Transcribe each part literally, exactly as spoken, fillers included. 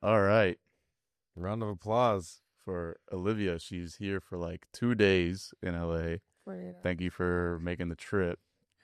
All right. Round of applause. For Olivia, she's here for like two days in L A. Where Thank you for making the trip.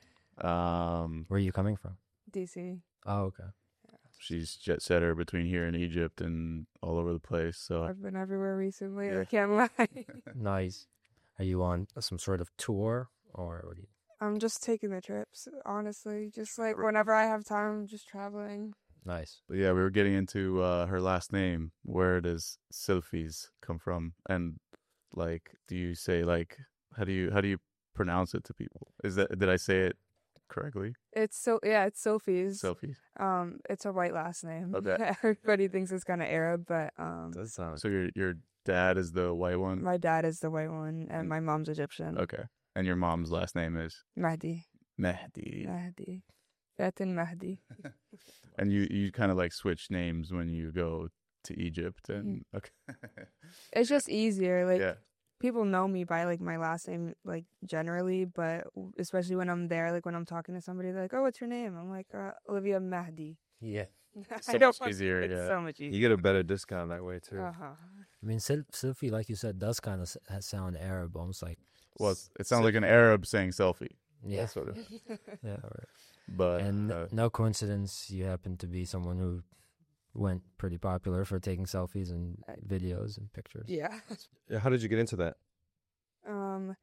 Um, Where are you coming from? D C. Oh, okay. she's jet setter between here and Egypt and all over the place. So I've been everywhere recently. Yeah. I can't lie. Nice. Are you on some sort of tour or what do you? I'm just taking the trips, honestly. Just like whenever I have time, I'm just traveling. Nice. But yeah, we were getting into uh, her last name. Where does Sylphie's come from? And like, do you say like, how do you how do you pronounce it to people? Is that did I say it correctly? It's so yeah, it's Sophie's. Sylphie's. Um, it's a white last name. Okay. Everybody thinks it's kind of Arab, but um, Does sound So your your dad is the white one. my dad is the white one, and my mom's Egyptian. Okay. And your mom's last name is Mahdi. Mehdi. Mahdi. Fatin Mahdi. And you you kind of like switch names when you go to Egypt and okay. It's just easier. Like yeah. people know me by like my last name, like generally, but especially when I'm there, like when I'm talking to somebody, they're like, "Oh, what's your name?" I'm like, uh, "Olivia Mahdi." Yeah. So much easier, It's yeah. so much you easier. get a better discount that way too. Uh huh. I mean, Sil- Sylphie, like you said, does kind of s- sound Arab, almost like. Well, it's- it sounds like an Arab saying selfie. Yeah. That's what it is. Yeah. Right. But And uh, no coincidence, you happen to be someone who went pretty popular for taking selfies and videos and pictures. Yeah. Yeah, how did you get into that? Um,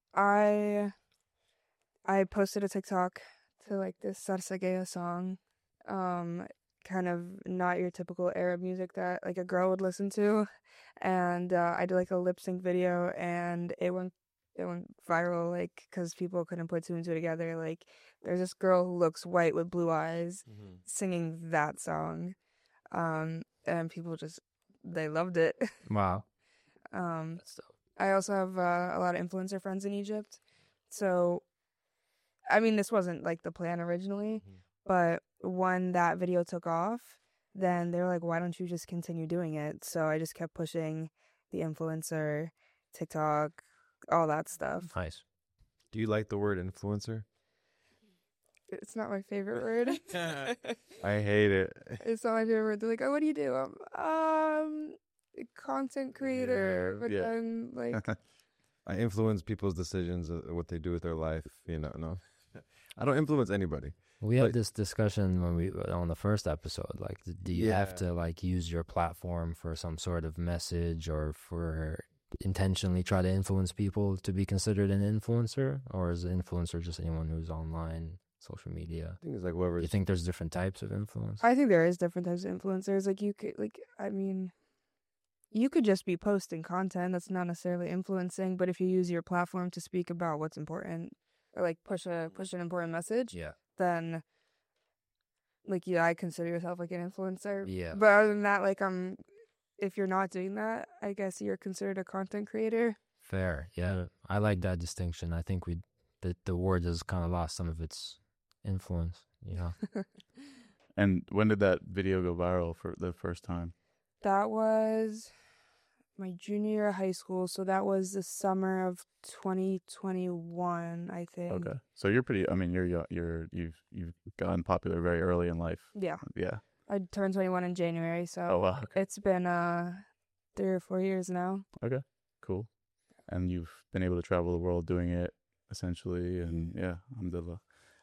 I I posted a TikTok to like this Sarsagaya song, um, kind of not your typical Arab music that like a girl would listen to, and uh, I did like a lip sync video, and it went it went viral like because people couldn't put two and two together. Like there's this girl who looks white with blue eyes singing that song, um, and people just they loved it. Wow. um. That's dope. I also have uh, a lot of influencer friends in Egypt. So, I mean, this wasn't like the plan originally, but when that video took off, then they were like, why don't you just continue doing it? So I just kept pushing the influencer, TikTok, all that stuff. Nice. Do you like the word influencer? It's not my favorite word. I hate it. It's not my favorite word. They're like, oh, what do you do? I'm, um, a content creator. But Yeah. then, like, I influence people's decisions, uh, what they do with their life. You know, no, I don't influence anybody. We had Like- this discussion when we on the first episode. Like, do you have Yeah. to like use your platform for some sort of message or for intentionally try to influence people to be considered an influencer, or is an influencer just anyone who's online, social media? I think it's like whoever. Do you think there's different types of influence? I think there is different types of influencers. Like you could, like, I mean, you could just be posting content that's not necessarily influencing, but if you use your platform to speak about what's important or like push a push an important message, Yeah. then like yeah, I consider yourself like an influencer. Yeah. But other than that, like um, if you're not doing that, I guess you're considered a content creator. Fair. Yeah. I like that distinction. I think we the the word has kind of lost some of its influence. You know. and when did that video go viral for the first time? That was my junior year of high school, so that was the summer of twenty twenty-one, I think. Okay, so you're pretty. I mean, you're yo- you're you've you've gotten popular very early in life. Yeah, Yeah. I turned twenty-one in January, so Oh wow. Okay. it's been uh three or four years now. Cool. And you've been able to travel the world doing it essentially, and yeah, alhamdulillah.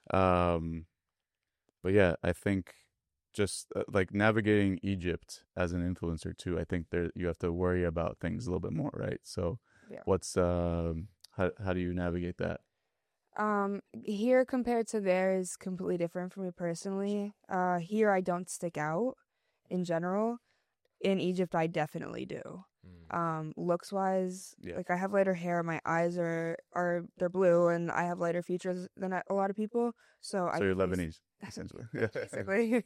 Um, but yeah, I think just uh, like navigating Egypt as an influencer too. I think there you have to worry about things a little bit more, right? So, Yeah. what's um how how do you navigate that? Um, here compared to there is completely different for me personally. Uh, here I don't stick out in general. In Egypt, I definitely do. Um, looks wise, Yeah. like I have lighter hair, my eyes are are they're blue, and I have lighter features than a a lot of people. So, I So you're face- Lebanese, essentially. Yeah. basically.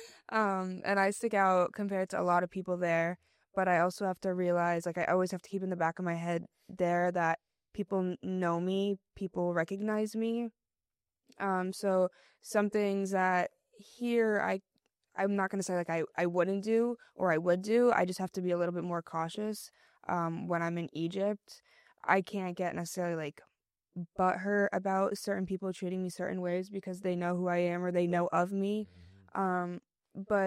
um, and I stick out compared to a lot of people there. But I also have to realize, like, I always have to keep in the back of my head there that people n- know me, people recognize me. Um, so some things that here I, I'm not gonna say like I, I wouldn't do or I would do. I just have to be a little bit more cautious. Um, when I'm in Egypt, I can't get necessarily like butthurt about certain people treating me certain ways because they know who I am or they know of me. Um, but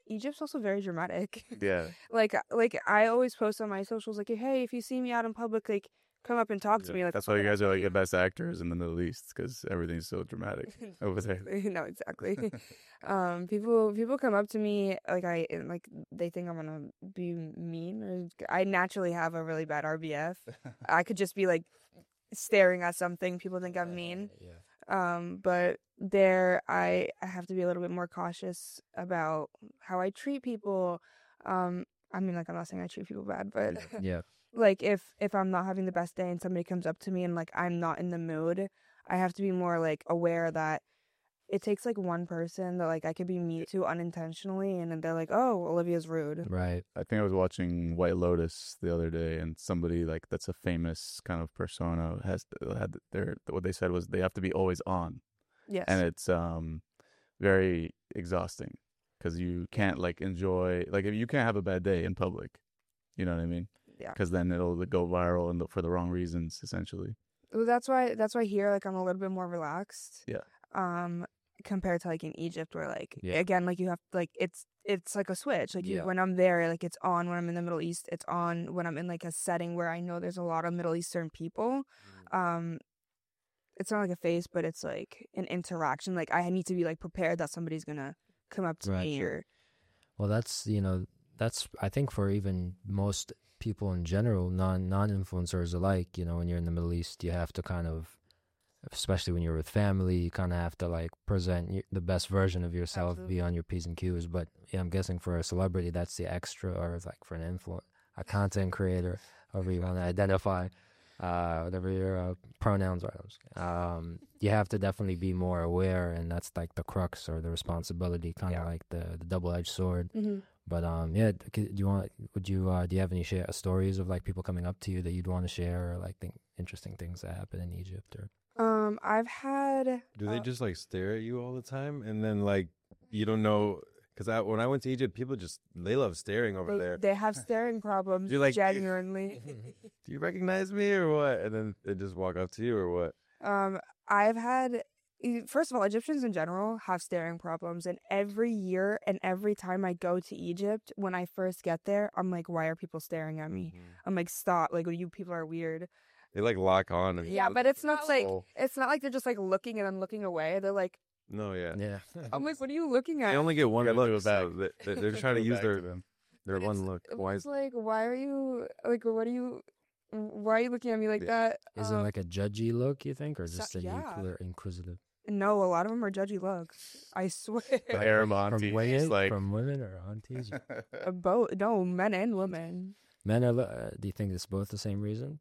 Egypt's also very dramatic. Yeah. like like I always post on my socials like, hey, if you see me out in public, like come up and talk to Yeah. me. Like That's why you guys are like the best actors in the Middle East because everything's so dramatic over there. no, exactly. um, people people come up to me like I like they think I'm gonna be mean or I naturally have a really bad R B F. I could just be like staring at something. People think I'm mean. Yeah. Um, but there I I have to be a little bit more cautious about how I treat people. Um, I mean, like I'm not saying I treat people bad, but Yeah. like if if I'm not having the best day and somebody comes up to me and like I'm not in the mood, I have to be more like aware that it takes like one person that like I could be mean to unintentionally and then they're like, oh, Olivia's rude. Right. I think I was watching White Lotus the other day, and somebody like that's a famous kind of persona has had their what they said was they have to be always on, Yes. and it's um very exhausting because you can't like enjoy like if you can't have a bad day in public, you know what I mean? Yeah. Because then it'll go viral and for the wrong reasons, essentially. Well, that's why that's why here like I'm a little bit more relaxed. Yeah. Um, compared to like in Egypt where like Yeah. again like you have like it's it's like a switch. Like you, Yeah. when I'm there, like it's on. When I'm in the Middle East, it's on. When I'm in like a setting where I know there's a lot of Middle Eastern people, um, it's not like a face, but it's like an interaction. Like I need to be like prepared that somebody's gonna come up to Right. me or Well, that's, you know, that's, I think for even most people in general, non, non-influencers alike, you know, when you're in the Middle East, you have to kind of, especially when you're with family, you kind of have to like present y- the best version of yourself, Absolutely. be on your P's and Q's. But yeah, I'm guessing for a celebrity, that's the extra, or like for an influ, a content creator, however you want to identify, uh, whatever your uh, pronouns are. Um, you have to definitely be more aware, and that's like the crux or the responsibility, kind of Yeah. like the, the double-edged sword. mm-hmm. But um, yeah, c- do you want? Would you? Uh, do you have any share stories of like people coming up to you that you'd want to share, or like think interesting things that happen in Egypt? Or Um, I've had. Do they uh, just like stare at you all the time, and then like you don't know? Because I, when I went to Egypt, people just they love staring over They, there. they have staring problems. You're like- genuinely. Do you recognize me or what? And then they just walk up to you or what? Um, I've had, e- first of all, Egyptians in general have staring problems, and every year and every time I go to Egypt, when I first get there, I'm like, why are people staring at me? I'm like, stop! Like, you people are weird. They like lock on. And Yeah, but it's not like Oh. it's not like they're just like looking and then looking away. They're like, no, yeah. yeah, I'm like, what are you looking at? They only get one You gotta do look. it back. So they, they're trying to Go use back their them. their But one it's- look. Why It's is like, why are you like, what are you? Why are you looking at me like Yeah. that? is it Um, like a judgy look? You think, or so- just a yeah. inquisitive? inquisitive? No, a lot of them are judgy looks. I swear. The Arab From aunties, women, like from women or aunties? Uh, both, no, men and women. Men are. lo- Uh, do you think it's both the same reason?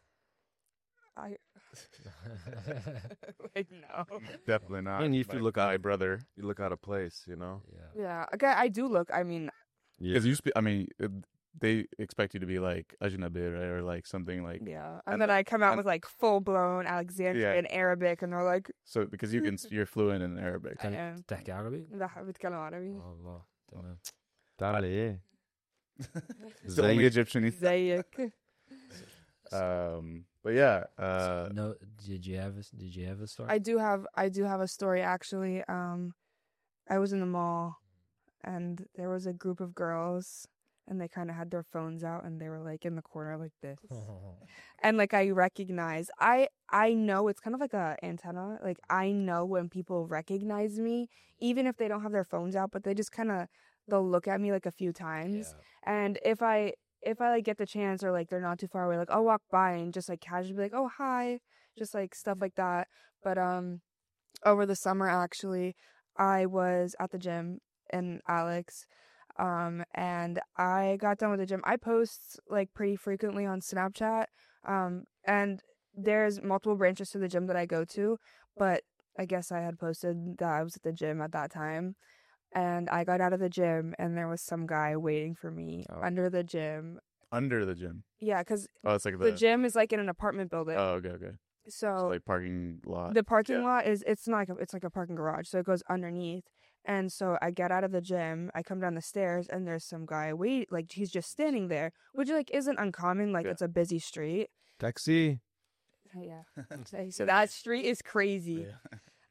I like no. definitely not. And if you my- look my out- brother, you look out of place? You know. Yeah. Yeah, okay, I do look. I mean, Yeah. because you speak. I mean, it, they expect you to be like ajnabi, right, or like something like yeah. And, and then the- I come out and- with like full blown Alexandrian Arabic, and they're like, so because you can you're fluent in Arabic. I am. تحكي عربي؟ "ده بتكلم عربي." الله تمام. تعال ايه. It's the only Zayik. Egyptian. he- زيك. Um, but yeah, uh, No, did you have a, did you have a story? I do have I do have a story actually. Um, I was in the mall, and there was a group of girls, and they kind of had their phones out, and they were like in the corner like this. And like I recognize, I I know it's kind of like a antenna. Like I know when people recognize me, even if they don't have their phones out, but they just kind of they'll look at me like a few times. And if I if I like get the chance or like they're not too far away, like I'll walk by and just like casually be like, oh hi, just like stuff like that. But um, over the summer actually, I was at the gym and Alex, um, and I got done with the gym. I post like pretty frequently on Snapchat, um, and there's multiple branches to the gym that I go to, but I guess I had posted that I was at the gym at that time. And I got out of the gym, and there was some guy waiting for me Oh. under the gym. under the gym. Yeah, because Oh, it's like the, the gym is like in an apartment building. Oh, okay, okay. so It's like parking lot. the parking yeah. lot is it's not like a, it's like a parking garage, so it goes underneath. And so I get out of the gym, I come down the stairs, and there's some guy wait like he's just standing there, which like isn't uncommon. Like Yeah. it's a busy street. Taxi. Yeah. So that street is crazy. Yeah.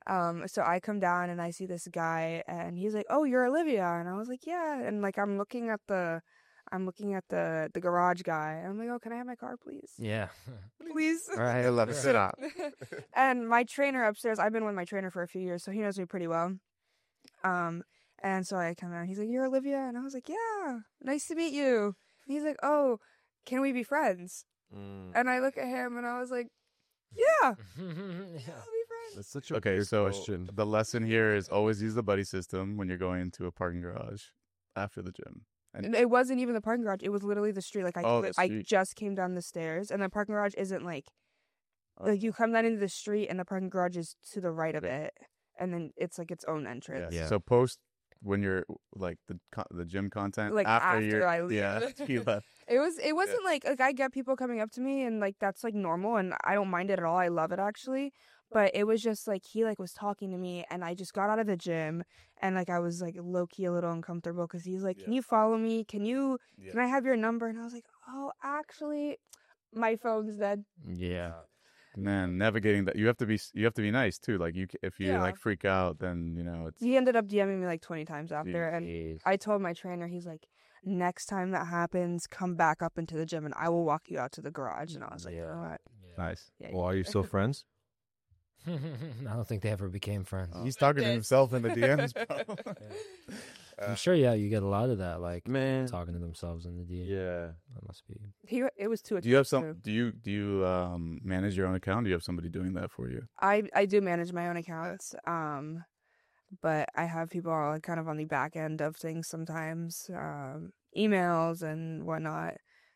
Um, so I come down and I see this guy and he's like, "Oh, you're Olivia." And I was like, "Yeah." And like I'm looking at the I'm looking at the the garage guy. And I'm like, "Oh, can I have my car, please?" Yeah. Please. All right. I love it. Sit up. And my trainer upstairs, I've been with my trainer for a few years, so he knows me pretty well. Um, and so I come out, he's like, "You're Olivia?" And I was like, "Yeah, nice to meet you." And he's like, "Oh, can we be friends?" Mm. And I look at him and I was like, "Yeah, yeah. I'll be friends." That's such a Okay, big so question. the lesson here is always use the buddy system when you're going into a parking garage after the gym. And it wasn't even the parking garage; it was literally the street. Like I, Oh, the I street. just came down the stairs, and the parking garage isn't like, like you come down into the street, and the parking garage is to the right of it, and then it's like its own entrance. Yeah. So post when you're like the co- the gym content Like, after, after you're I leave. yeah you left. It was. It wasn't like like I get people coming up to me, and like that's like normal, and I don't mind it at all. I love it actually. But it was just like he like was talking to me, and I just got out of the gym, and like I was like low key a little uncomfortable because he's like, "Can Yeah. you follow me? Can you? Yeah. Can I have your number?" And I was like, "Oh, actually, my phone's dead." Yeah. Man, navigating that you have to be you have to be nice too. Like you, c- if you Yeah. like freak out, then you know it's He ended up DMing me like twenty times after, and Jeez. I told my trainer, he's like, "Next time that happens, come back up into the gym, and I will walk you out to the garage." And I was like, Yeah. "You know what? Nice. Yeah, Well, are you still friends? I don't think they ever became friends. he's talking to Yes. himself in the D Ms, bro. I'm sure, yeah, you get a lot of that, like Man. talking to themselves in the D M. Yeah. That must be. He it was too." Do you have expensive. some? Do you do you um manage your own account? Do you have somebody doing that for you? I I do manage my own accounts, um, but I have people all kind of on the back end of things sometimes, um, emails and whatnot,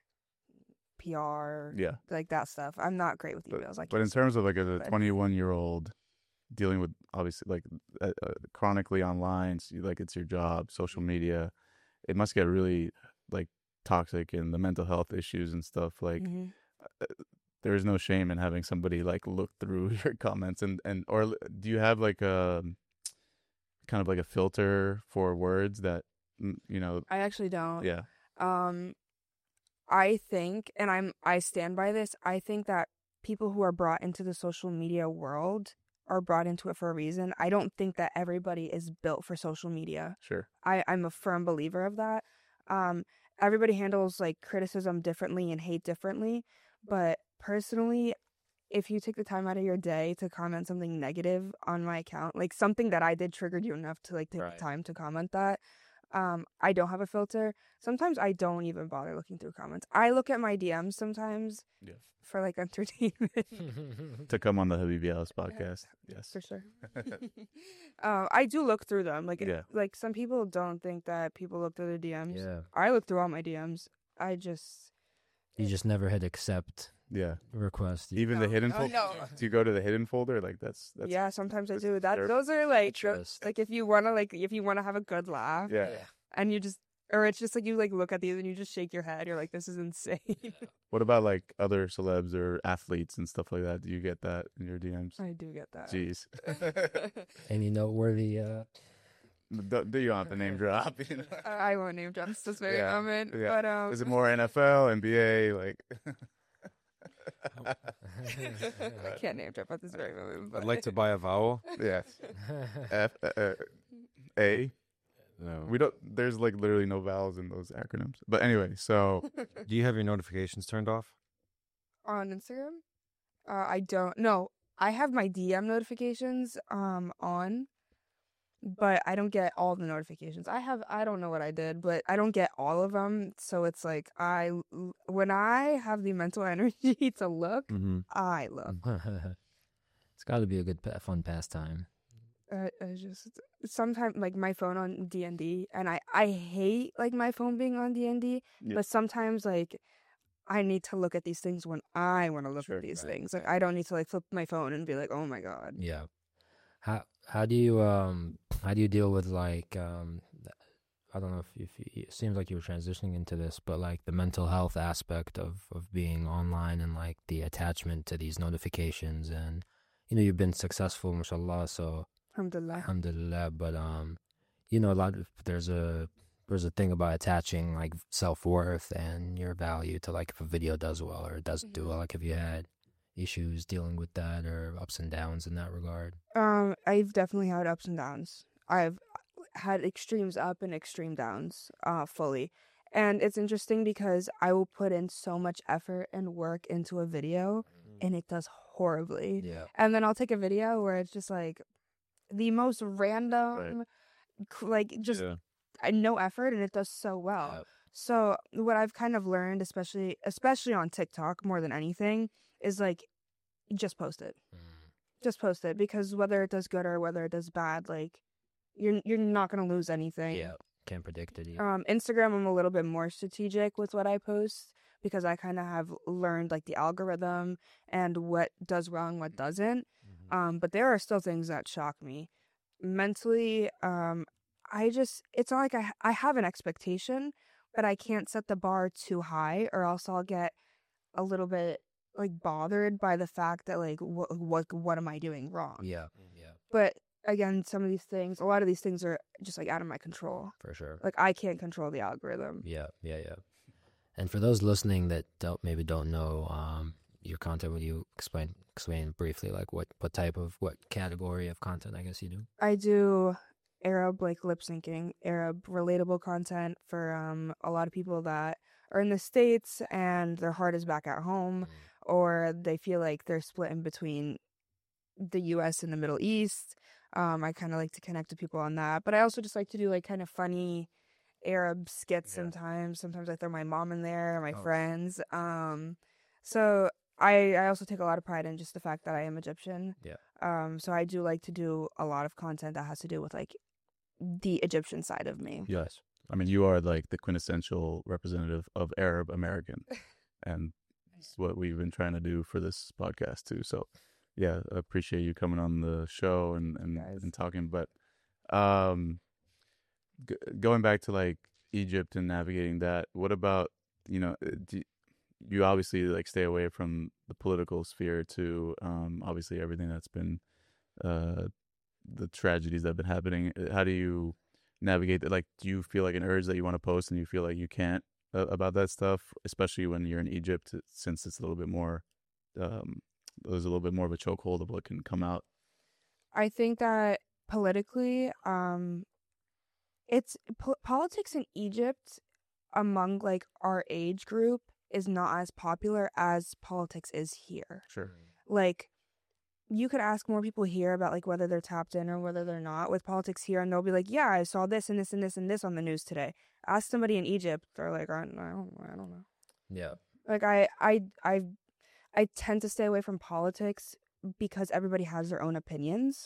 P R, Yeah, like that stuff. I'm not great with But- emails. I but in can't terms of like a but- twenty-one year old dealing with obviously like uh, uh, chronically online, so you- like it's your job, social media, it must get really like toxic and the mental health issues and stuff. Like Mhm. there is no shame in having somebody like look through your comments and and or l- do you have like a kind of like a filter for words that mm, you know? I actually don't. Yeah, Um, I think, and I'm I stand by this. I think that people who are brought into the social media world are brought into it for a reason. I don't think that everybody is built for social media. sure. I, I'm a firm believer of that. Um, everybody handles like criticism differently and hate differently. But personally, if you take the time out of your day to comment something negative on my account, like something that I did triggered you enough to like take Right. the time to comment that, um, I don't have a filter. Sometimes I don't even bother looking through comments. I look at my D Ms sometimes Yeah. for like entertainment. To come on the Habibi House podcast, yes. For sure. um, I do look through them. Like, Yeah. like some people don't think that people look through the D Ms. Yeah. I look through all my D Ms. I just You just never hit accept Yeah, request. You- even the No. hidden Oh, folder. no. Do you go to the hidden folder? Like that's that's yeah. Sometimes I that's do that. disturbing. Those are like tho- Interest. like if you wanna like if you wanna have a good laugh yeah. and you just or it's just like you like look at these and you just shake your head. You're like, this is insane. What about like other celebs or athletes and stuff like that? Do you get that in your D Ms? I do get that. Jeez. Any noteworthy? Uh, do, do you want the name drop? You know? I I won't name drop this very Yeah, moment, yeah. but um, Is it more N F L, N B A? Like, I can't name drop at this very moment. But I'd like to buy a vowel. yes, F uh, uh, A. No. We don't. There's like literally no vowels in those acronyms. But anyway, so Do you have your notifications turned off? on Instagram, uh, I don't. No, I have my D M notifications um on, but I don't get all the notifications. I have. I don't know what I did, but I don't get all of them. So it's like I when I have the mental energy to look, Mm-hmm. I look. it's got to be a good, pa- fun pastime. Uh, I just sometimes like my phone on D and D, and I I hate like my phone being on D and D, Yeah. but sometimes like I need to look at these things when I want to look Sure, at these right, things. Like I don't need to like flip my phone and be like, oh my god. Yeah. How how do you um how do you deal with like um I don't know if, if you, it seems like you were transitioning into this, but like the mental health aspect of of being online and like the attachment to these notifications, and you know you've been successful, mashallah, so Alhamdulillah. alhamdulillah, but um you know a lot of there's a there's a thing about attaching like self-worth and your value to like if a video does well or it doesn't do Mhm. well. Like if you had issues dealing with that or ups and downs in that regard? Um, I've definitely had ups and downs. I've had extremes up and extreme downs, uh, fully. And it's interesting because I will put in so much effort and work into a video and it does horribly. Yeah. And then I'll take a video where it's just like the most random, Right. c- like just Yeah. uh, no effort and it does so well. Yep. So what I've kind of learned, especially especially on TikTok more than anything, is like just post it. Mm. Just post it because whether it does good or whether it does bad, like you're you're not gonna lose anything. Yeah. Can't predict it either. Um, Instagram, I'm a little bit more strategic with what I post because I kind of have learned like the algorithm and what does well and what doesn't. Mhm. Um, but there are still things that shock me mentally. Um, I just it's not like I I have an expectation, but I can't set the bar too high, or else I'll get a little bit like bothered by the fact that like what what what am I doing wrong? Yeah. Yeah. But again, some of these things, a lot of these things are just like out of my control. For sure. Like I can't control the algorithm. Yeah, yeah, yeah. And for those listening that don't maybe don't know um, your content, would you explain explain briefly like what, what type of what category of content I guess you do? I do Arab like lip syncing, Arab relatable content for um a lot of people that are in the States and their heart is back at home, or they feel like they're split in between the U S and the Middle East. Um, I kind of like to connect to people on that, but I also just like to do like kind of funny Arab skits Yeah. sometimes. Sometimes I throw my mom in there, my Oh. friends. Um, so I I also take a lot of pride in just the fact that I am Egyptian. Yeah. Um, so I do like to do a lot of content that has to do with like the Egyptian side of me. Yes. I mean, you are like the quintessential representative of Arab American, and it's what we've been trying to do for this podcast too. So, yeah, I appreciate you coming on the show and and, Guys. and talking. But, um, g- going back to like Egypt and navigating that, what about you know, uh, do, you obviously like stay away from the political sphere too. Um, obviously everything that's been, uh, the tragedies that have been happening. Uh, How do you navigate that? Like, do you feel like an urge that you want to post and you feel like you can't uh, about that stuff, especially when you're in Egypt, since it's a little bit more, um, there's a little bit more of a chokehold of what can come out. I think that politically, um, it's po- politics in Egypt among like our age group is not as popular as politics is here. Sure. Like, you could ask more people here about like whether they're tapped in or whether they're not with politics here, and they'll be like, "Yeah, I saw this and this and this and this on the news today." Ask somebody in Egypt, they're like, "I, I don't, I don't know." Yeah. Like, I, I, I, I tend to stay away from politics because everybody has their own opinions,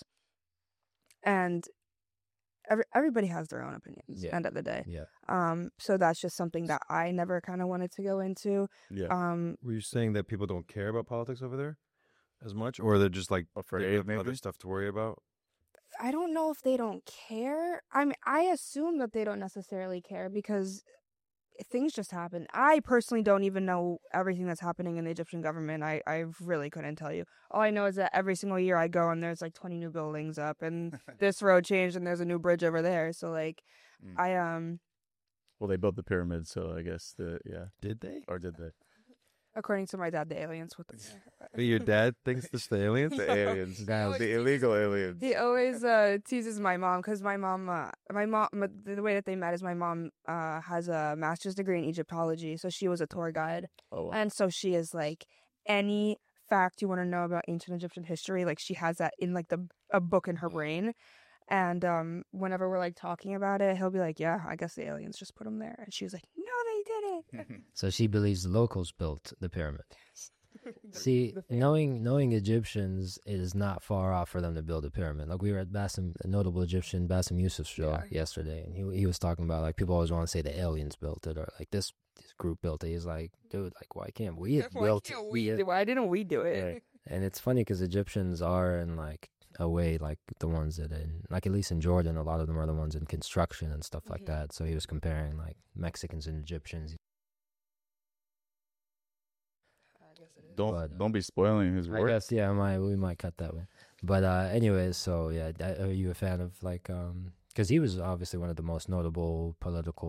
and every everybody has their own opinions. Yeah. End of the day. Yeah. Um, so that's just something that I never kind of wanted to go into. Yeah. Um, Were you saying that people don't care about politics over there as much, or they're just like Afraid, they have maybe? other stuff to worry about? I don't know if they don't care. I mean, I assume that they don't necessarily care because things just happen. I personally don't even know everything that's happening in the Egyptian government. I, I really couldn't tell you. All I know is that every single year I go and there's like twenty new buildings up and this road changed and there's a new bridge over there. So like, Mm. I, um, Well, they built the pyramids, so I guess the yeah, Did they? or did they? according to my dad, the aliens with the Wait, your dad thinks this the aliens? The aliens, Guys. the illegal aliens. He always uh, teases my mom because my mom, uh, my mom, m- the way that they met is my mom uh, has a master's degree in Egyptology, so she was a tour guide, Oh, wow. and so she is like any fact you want to know about ancient Egyptian history, like she has that in like the a book in her brain, and um, whenever we're like talking about it, he'll be like, "Yeah, I guess the aliens just put them there," and she was like, "No, they didn't." So she believes the locals built the pyramid. The- See, the fam- knowing knowing Egyptians, it is not far off for them to build a pyramid. Like we were at Bassem, a notable Egyptian Bassem Youssef's show Yeah. yesterday, and he he was talking about like people always want to say the aliens built it or like this this group built it. He's like, dude, like why can't we have Why built can't it? we We- do- Why didn't we do it? Right. And it's funny because Egyptians are in like a way like the ones that in like at least in Jordan, a lot of them are the ones in construction and stuff like Mhm. that. So he was comparing like Mexicans and Egyptians. I guess it is. Don't But, uh, don't be spoiling his I work. guess yeah, might we might cut that one. But uh, anyways, so yeah, that- are you a fan of like um? Because he was obviously one of the most notable political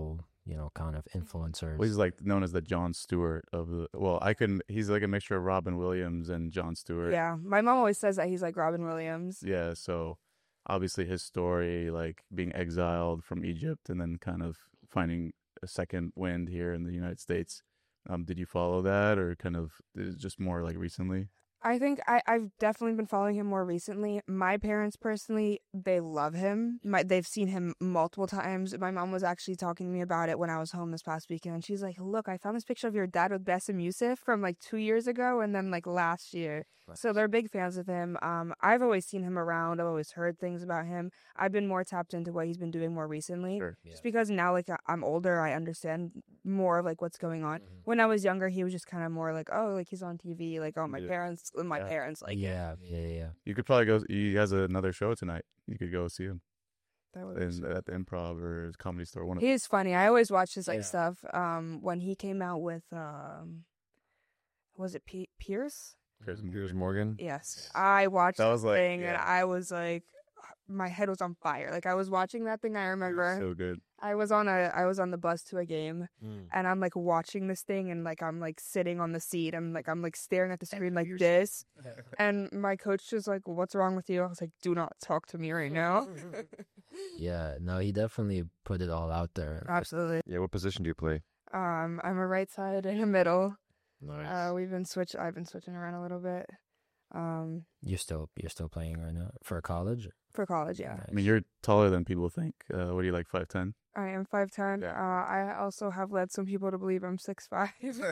you know, kind of influencers. Well, he's like known as the Jon Stewart of the. Well, I can. He's like a mixture of Robin Williams and Jon Stewart. Yeah, my mom always says that he's like Robin Williams. Yeah. So obviously his story, like being exiled from Egypt and then kind of finding a second wind here in the United States. Um, did you follow that, or kind of just more like recently? I think I, I've definitely been following him more recently. My parents personally, they love him. My, they've seen him multiple times. My mom was actually talking to me about it when I was home this past weekend. And she's like, look, I found this picture of your dad with Bassem Youssef from like two years ago and then like last year. So they're big fans of him. Um, I've always seen him around. I've always heard things about him. I've been more tapped into what he's been doing more recently. Sure. Just because now like I- I'm older, I understand more of like what's going on. Mhm. When I was younger, he was just kind of more like, oh, like he's on T V. Like, oh, my Yeah. parents, my Yeah. parents like it. yeah, yeah, yeah. You could probably go. He has another show tonight. You could go see him That would be in, so- at the Improv or his Comedy Store. One of He is funny. I always watch his like Yeah. stuff. Um, when he came out with um, was it P- Pierce? Piers Piers Morgan. Yes, I watched That that was like- thing and yeah. I was like, my head was on fire. Like I was watching that thing. I remember So good. I was on a I was on the bus to a game Mm. and I'm like watching this thing and like I'm like sitting on the seat and like I'm like staring at the screen like this. And my coach was like, "What's wrong with you?" I was like, "Do not talk to me right now." Yeah, no, he definitely put it all out there. Absolutely. Yeah, what position do you play? Um, I'm a right side and a middle. Nice. Uh, we've been switch. I've been switching around a little bit. Um, you're still you're still playing right now for college? for college, yeah. I mean, you're taller than people think. Uh, what are you like, five ten? I am five ten. Yeah. Uh, I also have led some people to believe I'm six five.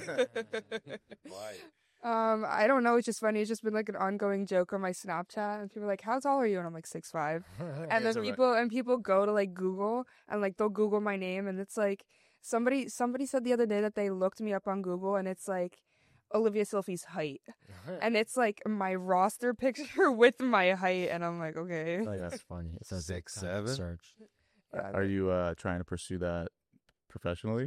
Why? Um, I don't know. It's just funny. It's just been like an ongoing joke on my Snapchat, and people are like, "How tall are you?" And I'm like six five. And then so right. people and people go to like Google and like they'll Google my name, and it's like somebody somebody said the other day that they looked me up on Google, and it's like Olivia Silphy's height, and it's like my roster picture with my height, and I'm like, okay. Like, that's funny. It's a Six, kind of seven? search. Yeah, Are you uh, trying to pursue that professionally?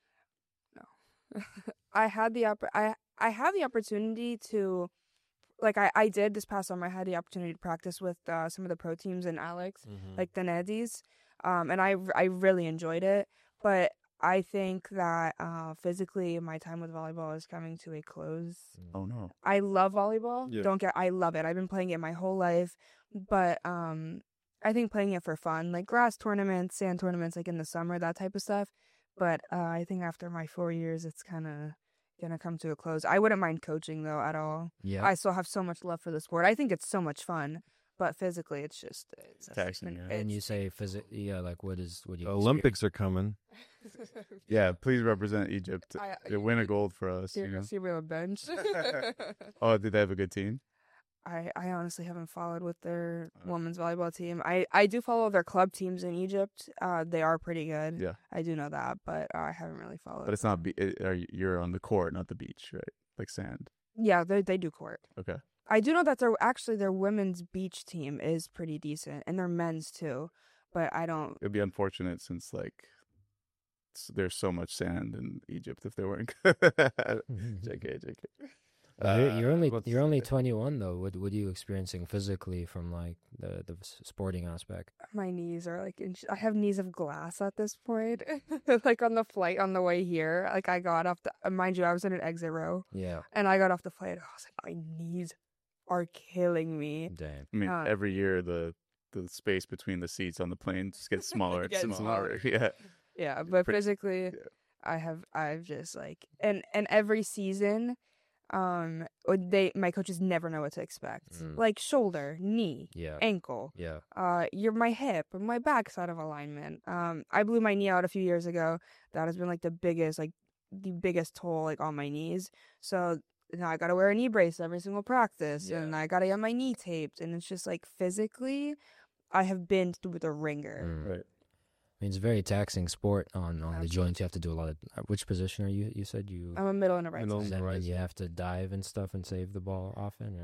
I had the opp- I I have the opportunity to, like I, I did this past summer. I had the opportunity to practice with uh, some of the pro teams and Alex, Mm-hmm. like the Neddies, um, and I I really enjoyed it. But I think that uh, physically, my time with volleyball is coming to a close. Oh no. I love volleyball. Yeah. Don't get I love it. I've been playing it my whole life, but um, I think playing it for fun, like grass tournaments, sand tournaments, like in the summer, that type of stuff. But uh, I think after my four years, it's kind of gonna come to a close. I wouldn't mind coaching though at all. Yeah. I still have so much love for the sport. I think it's so much fun, but physically, it's just it's Taxing, yeah. and you it's- say physic yeah, like what is what do you Olympics are coming. Yeah, please represent Egypt. I- You win a gold for us. See, You know? see me on a bench. Oh, did they have a good team? I, I honestly haven't followed with their Uh. women's volleyball team. I, I do follow their club teams in Egypt. Uh, they are pretty good. Yeah, I do know that, but uh, I haven't really followed. but it's not. Be- it, are you, you're on the court, not the beach, right? Like sand. Yeah, they they do court. Okay. I do know that their actually their women's beach team is pretty decent, and their men's too. But I don't. It'd be unfortunate since like s- there's so much sand in Egypt if they weren't good. J K, J K. Well, you're, Uh, you're only what's- you're only twenty-one though. What what are you experiencing physically from like the the s- sporting aspect? My knees are like in, I have knees of glass at this point. Like on the flight on the way here, like I got off the uh, mind you, I was in an exit row, Yeah. and I got off the flight. I was like, my knees are killing me. Damn. I mean, uh, every year the the space between the seats on the plane just gets smaller Gets and smaller. smaller. Yeah. Yeah, but Pretty- physically, yeah. I have I've just like and and every season, um, would they my coaches never know what to expect. Mm. Like shoulder, knee, Yeah. ankle, Yeah. uh, your my hip, my back's out of alignment. Um, I blew my knee out a few years ago. That has been like the biggest like the biggest toll like on my knees. So now I gotta wear a knee brace every single practice, and Yeah. I gotta get my knee taped, and it's just like physically, I have been through the ringer. Mm. Right. I mean, it's a very taxing sport on, on the Absolutely. joints. You have to do a lot of. uh, Which position are you? You said you. I'm a middle and a right Middle. side. and, right and you side. have to dive and stuff and save the ball often. Or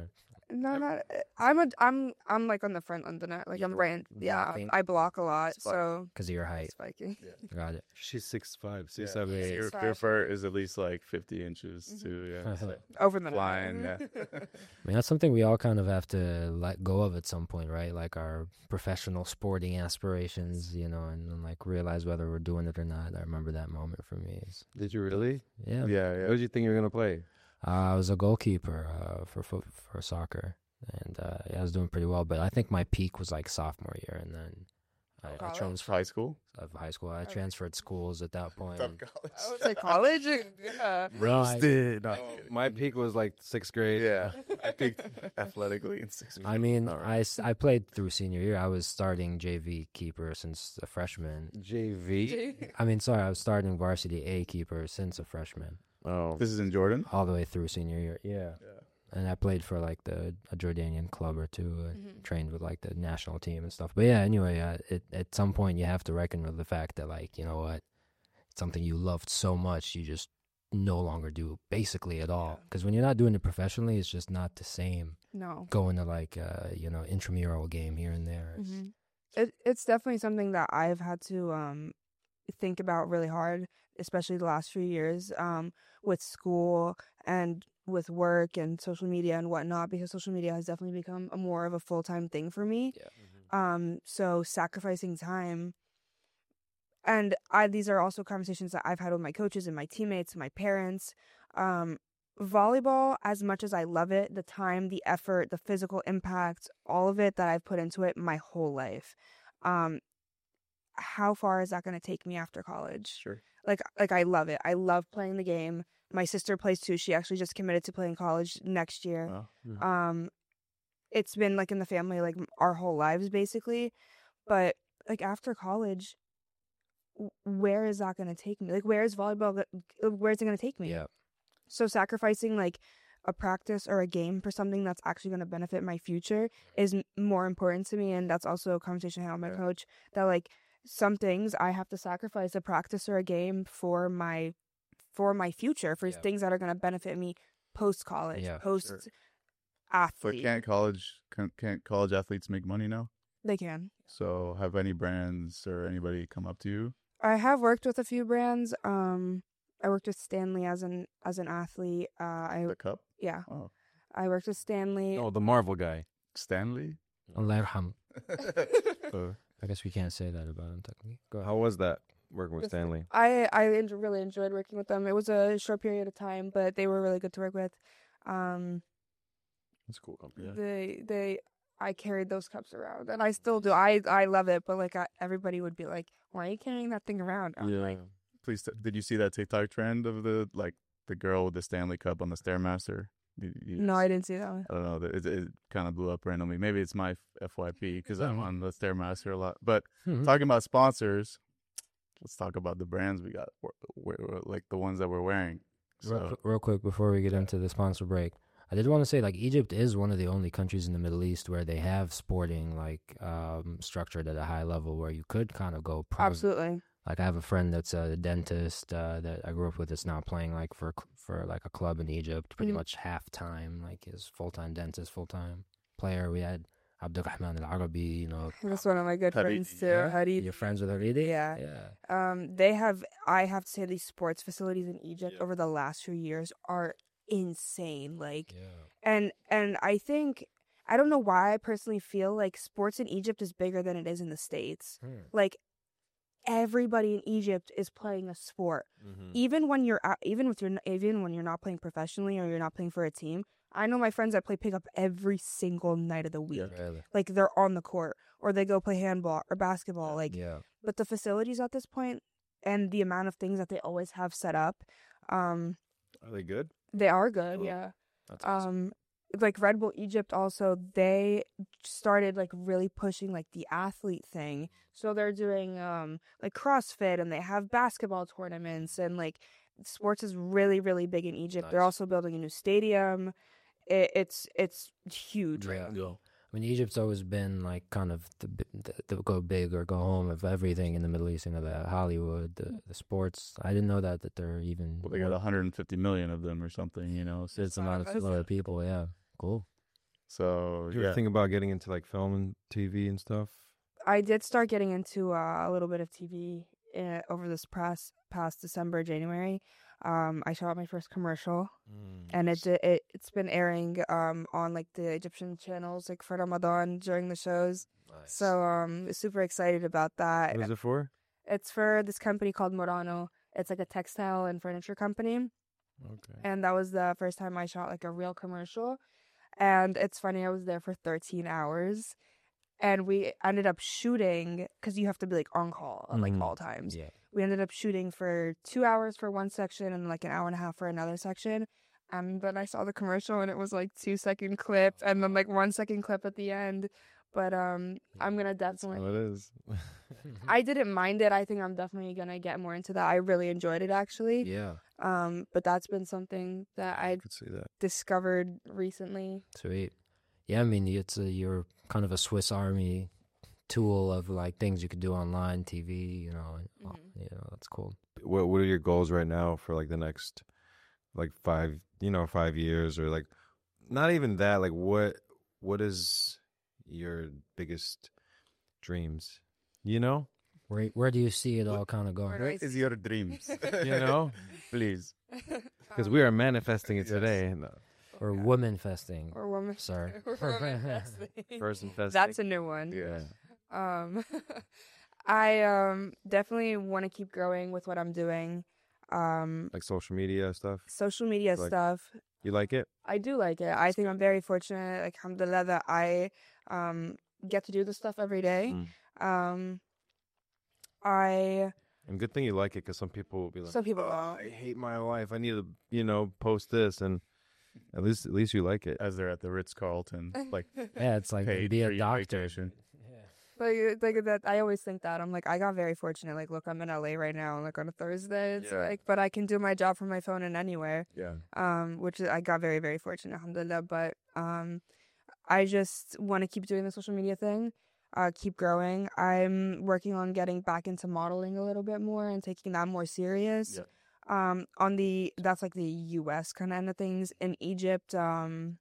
No, not. I'm a. I'm. I'm like on the front end of the net. Like I'm right. Yeah, Blocking. I block a lot. Spike. So Because of your height. spiking. Got it. She's six five, Yeah. six seven, eight. Your, Six your five. fur is at least like fifty inches Mhm. too. Yeah, it's like Over the net. flying. Yeah. I mean, that's something we all kind of have to let go of at some point, right? Like our professional sporting aspirations, you know, and, and like realize whether we're doing it or not. I remember that moment for me. Is, Did you really? yeah. yeah, What yeah. did you think you were gonna play? Uh, I was a goalkeeper uh, for fo- for soccer, and uh, yeah, I was doing pretty well. But I think my peak was like sophomore year, and then I, I College? transferred High school. of high school. I Okay. transferred schools at that point. Tough and- college. I would say college. Yeah. Roasted. No, I'm Oh, kidding. my peak was like sixth grade. Yeah, I peaked athletically in sixth grade. I mean, All right. I, s- I played through senior year. I was starting J V keeper since a freshman. J V. I mean, sorry, I was starting varsity A keeper since a freshman, Oh, This is in Jordan. all the way through senior year. Yeah. Yeah. And I played for like the a Jordanian club or two, and Mhm. trained with like the national team and stuff. But yeah, anyway, uh, it, at some point you have to reckon with the fact that like, you know what, something you loved so much, you just no longer do basically at all. Because when you're not doing it professionally, it's just not the same. No. Going to like uh, you know, intramural game here and there. It's- hmm It it's definitely something that I've had to um think about really hard, especially the last few years, um, with school and with work and social media and whatnot, because social media has definitely become a more of a full time thing for me. Um, so sacrificing time. And I these are also conversations that I've had with my coaches and my teammates and my parents. Um, volleyball, as much as I love it, the time, the effort, the physical impact, all of it that I've put into it my whole life. Um, how far is that going to take me after college? Sure. Like, like I love it. I love playing the game. My sister plays too. She actually just committed to playing college next year. Wow. Um, it's been like in the family like our whole lives basically, but like after college, w- where is that going to take me? Like, where is volleyball? go- Where is it going to take me? Yeah. So sacrificing like a practice or a game for something that's actually going to benefit my future is m- more important to me. And that's also a conversation I had with my Yeah. coach that like some things I have to sacrifice a practice or a game for my for my future, for Yeah. things that are going to benefit me post college, Yeah, post sure. athlete. But can't college can't, can't college athletes make money now? They can. So have any brands or anybody come up to you? I have worked with a few brands. Um, I worked with Stanley as an as an athlete. Uh, I The cup? yeah, Oh, I worked with Stanley. oh, the Marvel guy. Stanley. Allah yarham. Uh, I guess we can't say that about him technically. Go ahead. How was that working with Just- Stanley? I I en- really enjoyed working with them. It was a short period of time, but they were really good to work with. Um, That's a cool company. Yeah. they they I carried those cups around, and I still do. I I love it, but like I, everybody would be like, "Why are you carrying that thing around?" I'm like, Please, t- did you see that TikTok trend of the like the girl with the Stanley Cup on the Stairmaster? Did you- "No, I didn't see that one." I don't know. It, it kind of blew up randomly. Maybe it's my F Y P because I'm on the Stairmaster a lot. But Mhm. talking about sponsors, let's talk about the brands we got, we're, we're, like the ones that we're wearing. Real, So qu- real quick before we get into the sponsor break, I did want to say like Egypt is one of the only countries in the Middle East where they have sporting like um, structured at a high level where you could kind of go pro. Absolutely. Like I have a friend that's a dentist uh, that I grew up with that's now playing like for cl- for like a club in Egypt, pretty Mhm. much half time, like his full time dentist, full time player. We had Abdurrahman Al Arabi, you know. That's one of my good Haridi, friends too. yeah? Haridi. You're friends with Haridi? Yeah. Yeah. Um, they have. I have to say these sports facilities in Egypt Yeah. over the last few years are insane. Like, Yeah. and and I think I don't know why I personally feel like sports in Egypt is bigger than it is in the States. Hmm. Like, everybody in Egypt is playing a sport, Mm-hmm. even when you're out, even with your even when you're not playing professionally or you're not playing for a team. I know my friends that play pickup every single night of the week. Yeah. Really? Like they're on the court or they go play handball or basketball. Like, Yeah. but the facilities at this point and the amount of things that they always have set up, um, Are they good? they are good. Cool. Yeah. That's awesome. Um, like Red Bull Egypt also, they started like really pushing like the athlete thing. So they're doing um like CrossFit and they have basketball tournaments and like sports is really really big in Egypt. They're Nice. also building a new stadium. It, it's it's huge right Yeah. now. I mean, Egypt's always been like kind of the, bi- the, the go big or go home of everything in the Middle East. You know, the Hollywood, the, the sports. I didn't know that that they're even. well, they got one hundred fifty million of them or something. You know, so It's a lot of, That's- lot of people. Yeah, cool. So You yeah, were thinking about getting into like film and T V and stuff? I did start getting into uh, a little bit of T V uh, over this past past December, January. Um, I shot my first commercial, and it di- it it's been airing um on like the Egyptian channels like for Ramadan during the shows. Nice. So um, super excited about that. What is it for? It's for this company called Murano. It's like a textile and furniture company, Okay. and that was the first time I shot like a real commercial. And it's funny, I was there for thirteen hours. And we ended up shooting because you have to be like on call at like Mhm. all times. Yeah. We ended up shooting for two hours for one section and like an hour and a half for another section. And then I saw the commercial and it was like two second clip and then like one second clip at the end. But um, I'm gonna definitely. Oh, it is. I didn't mind it. I think I'm definitely gonna get more into that. I really enjoyed it actually. Yeah. Um, but that's been something that I I could see that. discovered recently. Sweet. Yeah, I mean, it's a, you're kind of a Swiss Army tool of like things you could do online, T V, you know, and, oh, Mhm. you know, that's cool. What What are your goals right now for like the next, like five, you know, five years or like, not even that. Like, what What is your biggest dreams? You know, Where where do you see it all kind of Where going? do I what is your dreams? you know, Please. because we are manifesting it Yes. today. No, Or woman festing? Or woman. Sorry. or woman fasting. First infesting. That's a new one. Yeah. Um, I um definitely want to keep growing with what I'm doing. Um, like social media stuff. social media Like- stuff. You like it? I do like it. I think I'm very fortunate, like alhamdulillah, that I um get to do this stuff every day. Mm. Um, I And good thing you like it, because some people will be like, some people "Oh, don't. I hate my life. I need to, you know, post this." And at least, at least you like it. As they're at the Ritz Carlton, like Yeah, it's like paid be for a your doctor. vacation. Like, like that. I always think that I'm like I got very fortunate. Like, look, I'm in L A right now, like on a Thursday. It's Yeah. like, but I can do my job from my phone and anywhere. Yeah. Um, which is, I got very very fortunate, alhamdulillah. But um, I just want to keep doing the social media thing, uh, keep growing. I'm working on getting back into modeling a little bit more and taking that more serious. Yep. Um, on the that's like the U S kind of end of things. In Egypt, um,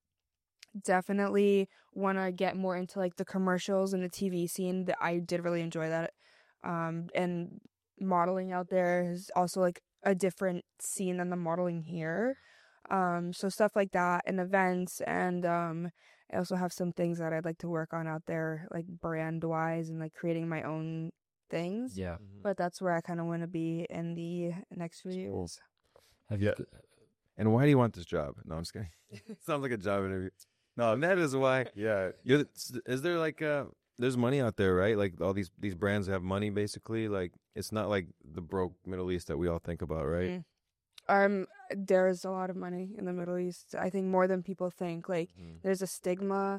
definitely want to get more into like the commercials and the T V scene. That I did really enjoy that. Um, and modeling out there is also like a different scene than the modeling here. Um, so stuff like that and events, and um, I also have some things that I'd like to work on out there, like brand wise and like creating my own things. Yeah. But that's where I kind of want to be in the next few Cool. years. Have you? Yeah. And why do you want this job? No, I'm just kidding. Sounds like a job interview. No, and that is why. Yeah. You're, is there like uh there's money out there, right? Like all these these brands have money, basically. Like it's not like the broke Middle East that we all think about, right? Mm. Um, there's a lot of money in the Middle East. I think more than people think. Like, Mm. there's a stigma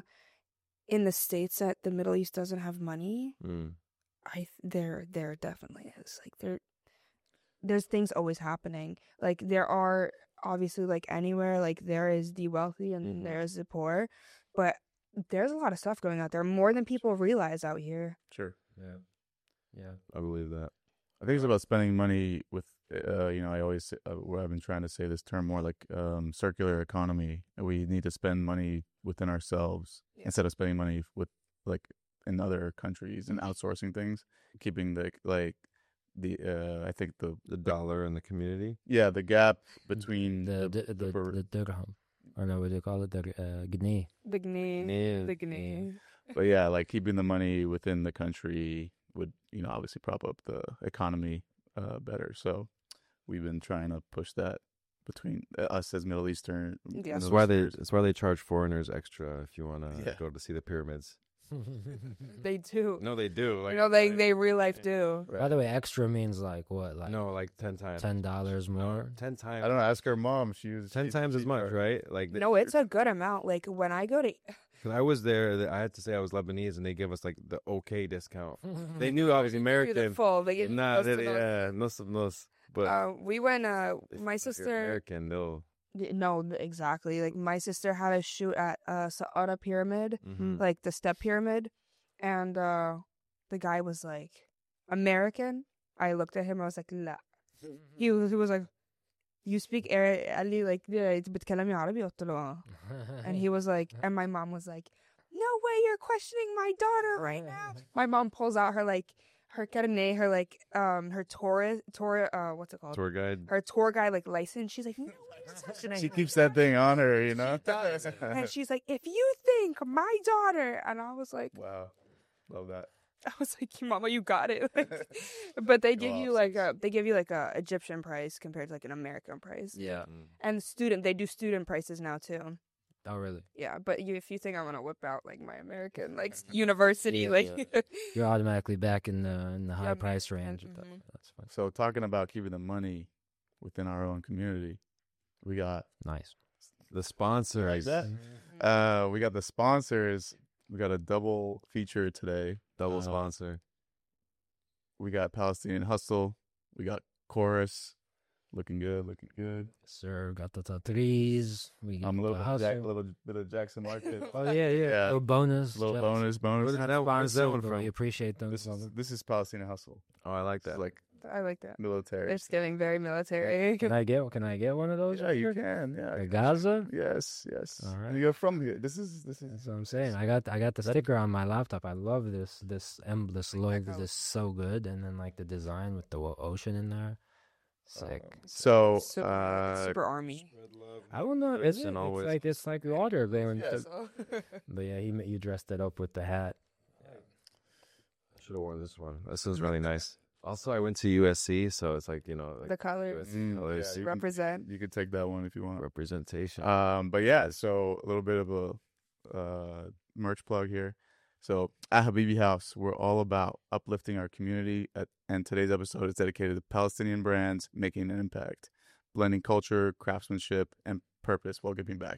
in the States that the Middle East doesn't have money. Mm. I th- there there definitely is. Like there there's things always happening. Like there are obviously like anywhere, like there is the wealthy and Mhm. there's the poor, but there's a lot of stuff going out there, more than people realize out here. Sure. Yeah. Yeah. I believe that. I think it's about spending money with, uh, you know, I always, say- uh, well, I've been trying to say this term more like um, circular economy. We need to spend money within ourselves Yeah. instead of spending money with, like, in other countries and outsourcing things, keeping the, like, the, uh, I think the, The dollar and the community. yeah, the gap between The the, the the, per- the dirham, or no, what do you call it? The uh, guinea. The Gne, Yeah. the Gne. but yeah, like keeping the money within the country would, you know, obviously prop up the economy uh, better. So we've been trying to push that between uh, us as Middle Eastern. Yeah. That's Middle why they. Easterners. That's why they charge foreigners extra if you want to Yeah. go to see the pyramids. They do. No, they do. Like you know, they they real life do. By the way, extra means like what? Like no, like ten times. ten dollars more. Ten times. I don't know. Ask her mom. She was Ten she- times as she much, charged- right? Like the- No, it's a good amount. Like when I go to, Cause I was there, th- I had to say I was Lebanese, and they give us like the okay discount. They knew I was do the American. full. They get Nah, close they, to the- yeah, nos, nos. But Uh, we went. Uh, if- my if you're sister. American, they'll. Y- No, th- exactly. Like my sister had a shoot at uh Saada Pyramid, Mhm. like the step pyramid, and uh the guy was like American. I looked at him. I was like, La. He was. He was like, you speak Arabic قال لي like "أنت بتكلمي عربي" قلت له اه. And he was like, and my mom was like, no way, you're questioning my daughter right now. My mom pulls out her like her carnet, her like um her tour tour uh what's it called? Tour guide. Her tour guide like license. She's like, no way, you're questioning She her." keeps that thing on her, you know. And she's like, if you think my daughter, and I was like, Wow, love that. I was like, Mama, you got it. Like, but they give Go you off, like sis. a they give you like a Egyptian price compared to like an American price. Yeah. Mm. And student, they do student prices now too. Oh, really? Yeah, but you, if you think I'm gonna whip out like my American like university, Yeah, like You're automatically back in the in the high Yeah, price man. range. with that. Mhm. That's fine. So talking about keeping the money within our own community, we got Nice. The sponsor. like that. Uh, we got the sponsors. We got a double feature today. Double Uh, sponsor. We got Palestinian Hustle. We got Chorus. Looking good, looking good. Sir, got the tatris. We got I'm a little the bit, Jack, hustle. little bit of Jackson Market. Oh yeah, yeah. Yeah. Little bonus. little just- bonus, bonus. Where did Not that- where's that sponsored, one but from? We appreciate those. This is this is Palestinian Hustle. Oh, I like It's that. like I like that. military. It's getting very military. Can I get? Can I get one of those? Yeah, you here? can. Yeah. The Gaza. Yes, yes. All right. And you're from here. This is this is. That's what I'm saying. I got I got the sticker on my laptop. I love this this em this logo. out. This is so good, and then like the design with the o- ocean in there. Sick. So, super, uh, super army. I don't know. Is it? and It's always- like it's like water there. and Yes. the- But yeah, he ma- you dressed it up with the hat. I should have worn this one. This is really nice. Also, I went to U S C, so it's like, you know, like The colors Mm, colors, yeah, you, can, represent. you could take that one if you want. representation. Um, but yeah, so a little bit of a uh, merch plug here. So at Habibi House, we're all about uplifting our community, at, and today's episode is dedicated to Palestinian brands making an impact, blending culture, craftsmanship, and purpose while giving back.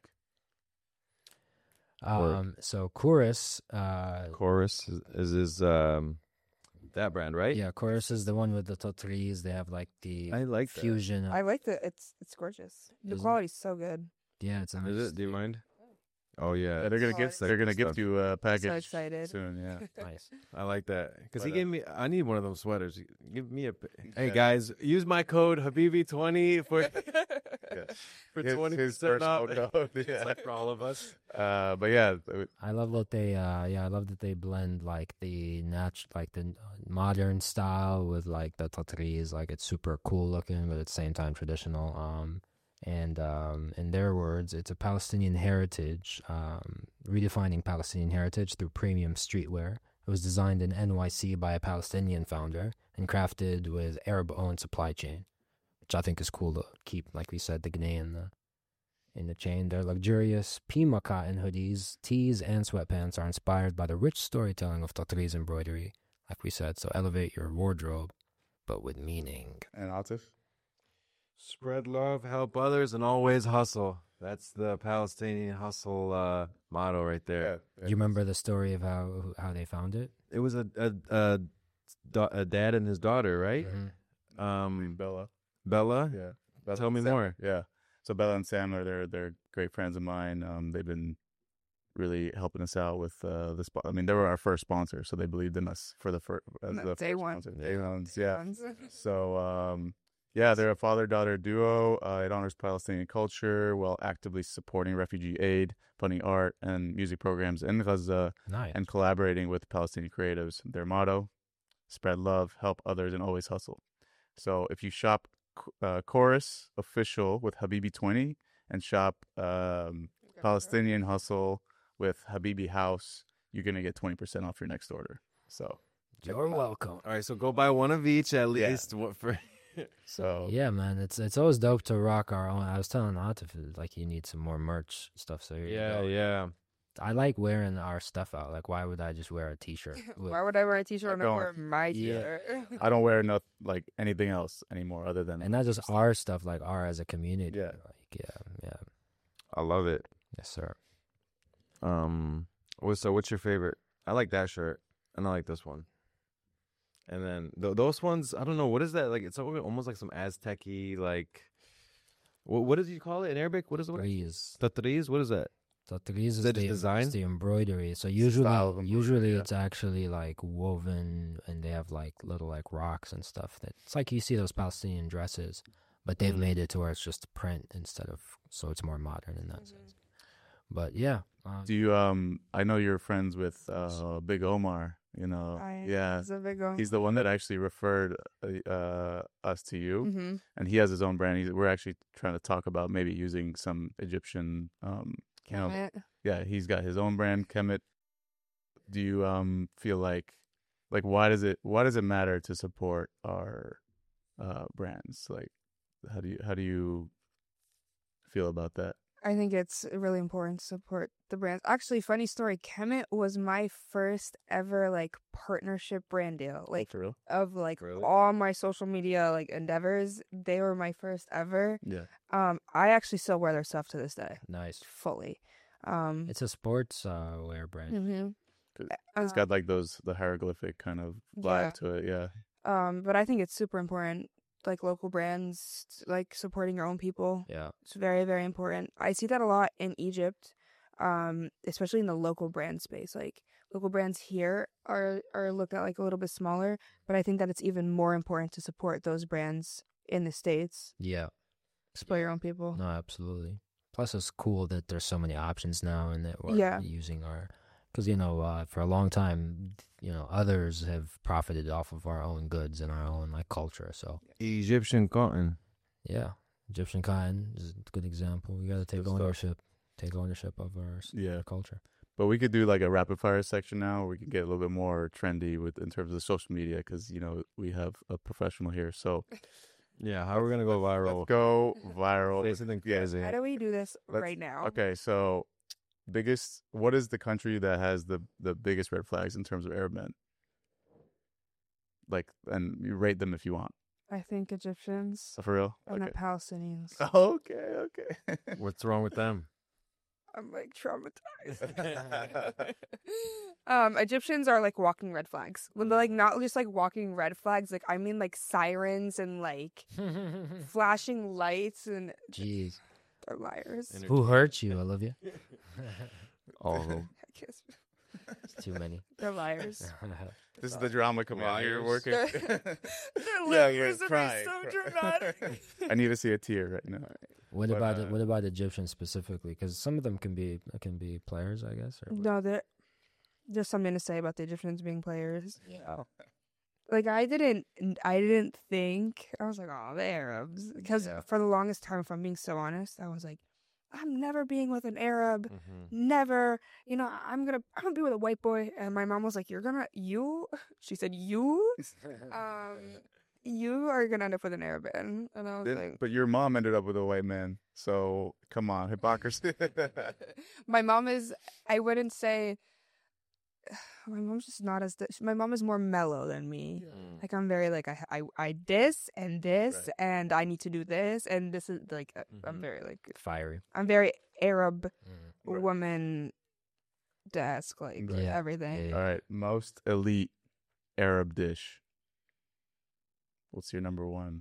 Um. So chorus. Uh. Chorus is, is is um that brand, right? Yeah, chorus is the one with the tatris. They have like the I like that. fusion. Of, I like the it's it's gorgeous. The Isn't it? quality's so good. yeah, it's a nice. Is it? Do you mind? Oh yeah, Yeah, they're gonna Oh, gift. it's They're gonna stuff. gift you a package. excited. soon. Yeah. Nice. I like that because he But, uh, gave me. I need one of those sweaters. Give me a. p- Hey Yeah. guys, use my code Habibi twenty for Yeah. for His- twenty his percent off. personal code, It's yeah. like for all of us. Uh, but yeah, th- I love that they. Uh. Yeah, I love that they blend like the nat like the uh, modern style with like the tatris. Like it's super cool looking, but at the same time traditional. Um. And um, in their words, it's a Palestinian heritage, um, redefining Palestinian heritage through premium streetwear. It was designed in N Y C by a Palestinian founder and crafted with Arab-owned supply chain, which I think is cool to keep, like we said, the Gnei in the in the chain. Their luxurious Pima cotton hoodies, tees, and sweatpants are inspired by the rich storytelling of Tatri's embroidery, like we said. So elevate your wardrobe, but with meaning. and Atif. Spread love, help others, and always hustle. That's the Palestinian hustle uh, motto right there. You remember the story of how how they found it? It was a a, a da- a dad and his daughter, right? Mhm. Um, Bella. Bella. Yeah. Bella Tell me and Sam- more. Yeah. So Bella and Sam are they're they're great friends of mine. Um, they've been really helping us out with uh the spot. I mean, they were our first sponsor, so they believed in us for the first as No, the day first one. sponsor. Day ones, yeah. Ones. So um, yeah, they're a father-daughter duo. Uh, it honors Palestinian culture while actively supporting refugee aid, funding art and music programs in Gaza, Nice. and collaborating with Palestinian creatives. Their motto: spread love, help others, and always hustle. So if you shop uh, Chorus Official with Habibi twenty and shop um, Palestinian Hustle with Habibi House, you're going to get twenty percent off your next order. So, You're welcome. All right, so go buy one of each at Yeah. least. What for? so Yeah, man, it's it's always dope to rock our own. I was telling Atif, like you need some more merch stuff. So here you Yeah, go. yeah. I like wearing our stuff out. Like, why would I just wear a T-shirt? with- Why would I wear a t-shirt I and not don't. wear my Yeah. t-shirt? I don't wear not like anything else anymore other than and not just our stuff, like our as a community. Yeah. Like, yeah, yeah, I love it. yes, sir. Um, what- so what's your favorite? I like that shirt, and I like this one. And then th- those ones, I don't know what is that like. It's al- almost like some Aztec-y, like what what did you call it in Arabic? What is it? Trees. Tatris? What is that? So trees is that just the, design? it's the embroidery. So usually, Style of embroidery, usually yeah. it's actually like woven, and they have like little like rocks and stuff. That it's like you see those Palestinian dresses, but they've Mm. made it to where it's just print instead of, so it's more modern in that Mhm. sense. But yeah, uh, Do you um? I know you're friends with uh Big Omar. You know, I yeah, It's a big one. he's the one that actually referred uh, uh us to you, Mm-hmm. and he has his own brand. He's, we're actually trying to talk about maybe using some Egyptian um. You know, yeah, he's got his own brand, Kemet. Do you um feel like, like why does it why does it matter to support our uh brands? Like, how do you how do you feel about that? I think it's really important to support the brands. Actually, funny story, Kemet was my first ever like partnership brand deal. Like For real? of like Really? all my social media like endeavors, they were my first ever. Yeah. Um, I actually still wear their stuff to this day, nice. fully. Um, It's a sports uh, wear brand. mhm. It's Uh, got like those the hieroglyphic kind of vibe Yeah. to it. Yeah. Um, but I think it's super important, like local brands, like supporting your own people. Yeah. It's very, very important. I see that a lot in Egypt, um, especially in the local brand space. Like local brands here are are looked at like a little bit smaller, but I think that it's even more important to support those brands in the States. Yeah. Support your own people. No, absolutely. Plus, it's cool that there's so many options now, and that we're Yeah. using our, because you know, uh, for a long time, you know, others have profited off of our own goods and our own like culture. So Egyptian cotton. yeah, Egyptian cotton is a good example. We got to take Good stuff. ownership, take ownership of our, s- Yeah. our culture. But we could do like a rapid fire section now where we can get a little bit more trendy with in terms of social media because, you know, we have a professional here. So Yeah, how are we gonna go viral? let's go viral. Say something Yeah. crazy. How do we do this Let's- right now? Okay, so biggest, what is the country that has the the biggest red flags in terms of Arab men? Like, and you rate them if you want. I think Egyptians For real? and Okay. the Palestinians. Okay, okay. What's wrong with them? I'm like traumatized. um, Egyptians are like walking red flags. When they're like not just like walking red flags, like I mean like sirens and like flashing lights, and Jeez, they're liars. And- who hurt you, Olivia? All of them. I guess It's too many. they're liars. This is the drama coming out here Liars. working. They're, they're Yeah, liars you're and they're crying, so crying. dramatic. I need to see a tear right now. What But, about uh, it? What about Egyptians specifically? Because some of them can be can be players, I guess. Or what? No, there. There's something to say about the Egyptians being players. Yeah. Like I didn't, I didn't think I was like, oh, the Arabs, because Yeah. for the longest time, if I'm being so honest, I was like, I'm never being with an Arab, Mm-hmm. never. You know, I'm gonna, I'm gonna be with a white boy. And my mom was like, you're gonna, you. She said, you, um, you are gonna end up with an Arab man. And I was Then- like, but your mom ended up with a white man, so come on, hypocrisy. my mom is. I wouldn't say. My mom's just not as. My mom is more mellow than me. Like I'm very like I I I this and this Right. and I need to do this and this is like uh, I'm Mhm. very like Fiery. I'm very Arab Mm. Right. woman desk like Yeah. everything. Yeah. All right, most elite Arab dish. What's your number one?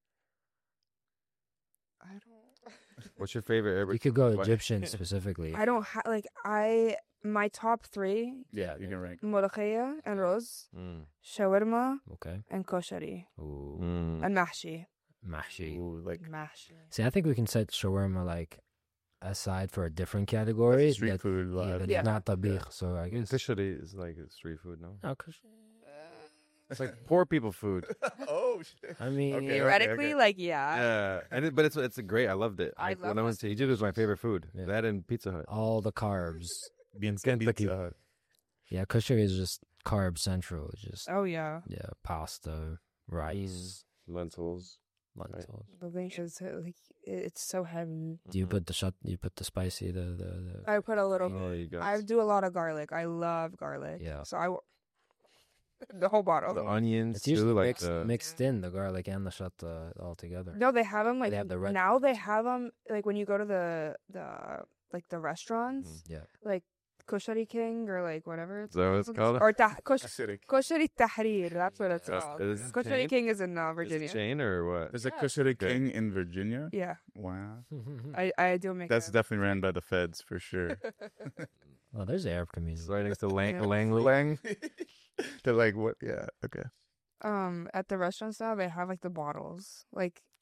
I don't. What's your favorite You Arabic? could go What? Egyptian specifically. I don't ha- like I my top three Yeah, you can rank. molokhia and roz, Mm. shawarma Okay. and koshari Ooh. Mm. and mahshi. Mahshi. Ooh, like Mahshi. See, I think we can set shawarma like aside for a different category. street that, food yeah, vibe. that Yeah. is not tabigh. So I guess. Kashari is like a street food, no? No, 'cause- It's like poor people food. Oh shit. I mean, Okay, Theoretically, okay. like yeah. Yeah, and it, but it's it's a great. I loved it. I Like, love when I went to Egypt, it was my favorite food. Yeah. That and Pizza Hut. all the carbs. Bien Pizza Hut. Yeah, kosher is just carb central. It's just Oh yeah. yeah, pasta, rice, lentils. lentils. The thing is uh, like it's so heavy. Do you put the shut? You put the spicy, the the, the I put a little. Oh, you got I do a lot of garlic. I love garlic. Yeah. So I w- the whole bottle. the onions It's usually too, like mixed, the mixed in the garlic and the shatta all together. No, they have them like They have the red now. They have them like when you go to the the like the restaurants, Mhm. Yeah, like Koshari King or like whatever. Is that what it's called? Or ta- kosh- Acidic. Koshari Tahrir. That's what it's Is- called. is this a Koshari chain? King is in uh, Is it Virginia. chain or what? There's a Yeah. Kushari Okay. King in Virginia. Yeah, Wow. I I do make. That's them. definitely ran by the feds for sure. well, there's the Arab It's community. right next to Lang- Yeah. Langley. Lang. They're like, what? Yeah. Okay. um at the restaurants now they have like the bottles. Like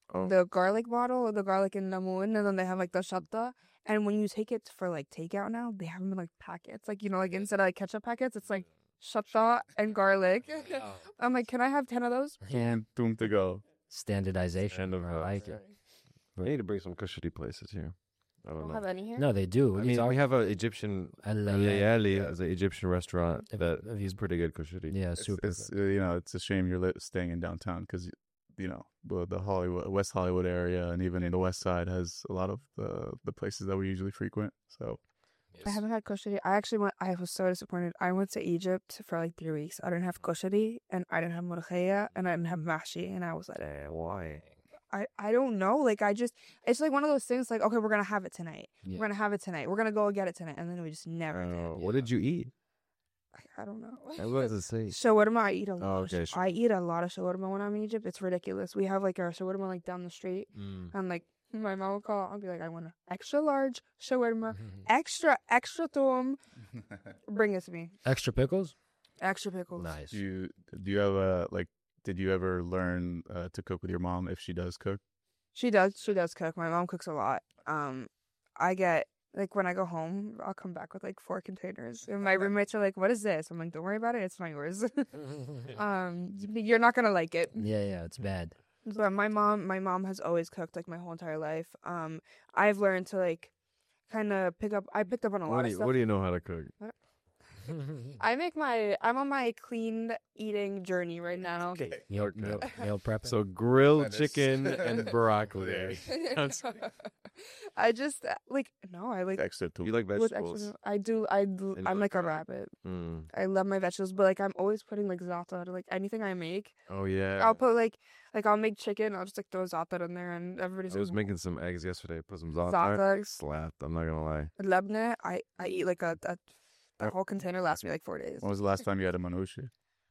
Oh. the garlic bottle, the garlic and lemon, and then they have like the shatta. And when you take it for like takeout now, they have them in like packets. Like, you know, like instead of like ketchup packets, it's like shatta and garlic. I'm like, can I have ten of those? And boom to go. Standardization. Kind of, I uh, like it. We need to bring some kushari places here. I I don't don't know. have any here. No, they do. I It's mean, all- we have an Egyptian Al- Layali Yeah. as an Egyptian restaurant If- that if you- is pretty good kushari. yeah, It's, super. it's uh, you know, it's a shame you're li- staying in downtown because you know the, the Hollywood, West Hollywood area, and even in the West Side has a lot of the the places that we usually frequent. So I haven't had koshari. I actually went. I was so disappointed. I went to Egypt for like three weeks. I didn't have koshari, and I didn't have molokhaya, and I didn't have mashi, and I was like, Eh, why? I, I don't know. Like I just, it's like one of those things. Like, okay, we're gonna have it tonight. Yeah. We're gonna have it tonight. We're gonna go get it tonight, and then we just never. Uh, did. what did you eat? I, I don't know. I was to say. Shawarma, I eat a lot. Oh, of okay, sh- I eat a lot of shawarma when I'm in Egypt. It's ridiculous. We have like our shawarma like down the street, Mm. and like my mom will call. I'll be like, I want an extra large shawarma, Mm-hmm. extra extra tom. Bring it to me. Extra pickles? Extra pickles. Nice. do you do you have a like? Did you ever learn uh, to cook with your mom if she does cook? She does. She does cook. My mom cooks a lot. Um, I get like when I go home, I'll come back with like four containers, and my roommates are like, "What is this?" I'm like, "Don't worry about it. It's not yours. um, you're not gonna like it." Yeah, yeah, it's bad. But my mom, my mom has always cooked like my whole entire life. Um, I've learned to like kind of pick up. I picked up on a lot What do, of you, stuff. what do you know how to cook? I make my. I'm on my clean eating journey right now. meal, meal, meal prep. So grilled Lettuce. chicken and broccoli. I just uh, like no. I like Extra too. You like with vegetables? extra. I do. I do, And I'm you like a like rabbit. Mm. I love my vegetables, but like I'm always putting like za'atar to like anything I make. Oh yeah. I'll put like like I'll make chicken. I'll just like throw za'atar in there, and everybody's I was like, making some eggs yesterday. Put some za'atar. Za'atar. Slapped. I'm not gonna lie. Lebna. I I eat like a, a the whole container lasts me like four days. When was the last time you had a manushi?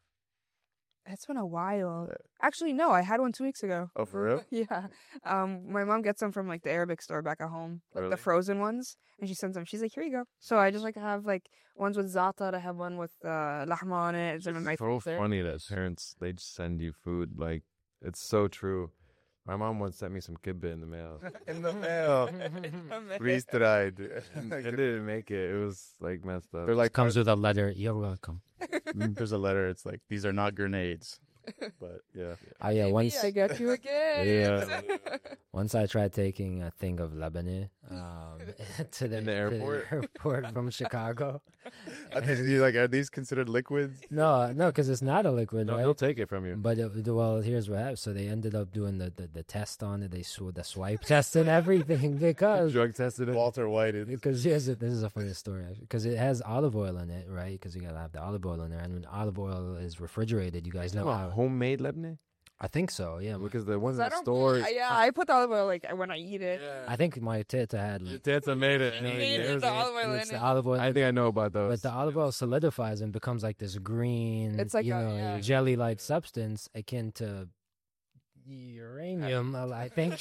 It's been a while. Yeah. Actually, no, I had one two weeks ago. Oh, for real? Yeah. Um, my mom gets them from like the Arabic store back at home, like Really? the frozen ones, and she sends them. She's like, "Here you go." So I just like have like ones with za'atar. I have one with uh, lahma on it. It's in my It's so freezer. funny that parents they just send you food. Like it's so true. My mom once sent me some kibbeh in the mail. In the mail. Freeze dried. and it didn't make it. It was like messed up. They're like Comes with a letter. You're welcome. there's a letter. It's like these are not grenades. But yeah. Oh yeah, once I got you again. Yeah. once I tried taking a thing of Lebanon um, to the, In the to airport? airport from Chicago. Are these, like are these considered liquids? No, no, because it's not a liquid, No, right? he'll take it from you. But it, well, here's what happened. So they ended up doing the, the, the test on it. They sw- the swipe test and everything because Drug tested it. Walter White is because here's it. This is a funny story because it has olive oil in it, right? Because you gotta have the olive oil in there, and when olive oil is refrigerated, you guys know Come on, how. homemade Lebanon? I think so. Yeah, Because the ones in I the don't- stores. Yeah, I put the olive oil like when I eat it. I think my tita had. Like, Tata made it. Made it, It was- the olive oil it's in the it. olive oil. I think I know about those. But the olive oil solidifies and becomes like this green, It's like you a- know, yeah. jelly-like substance akin to uranium. I think.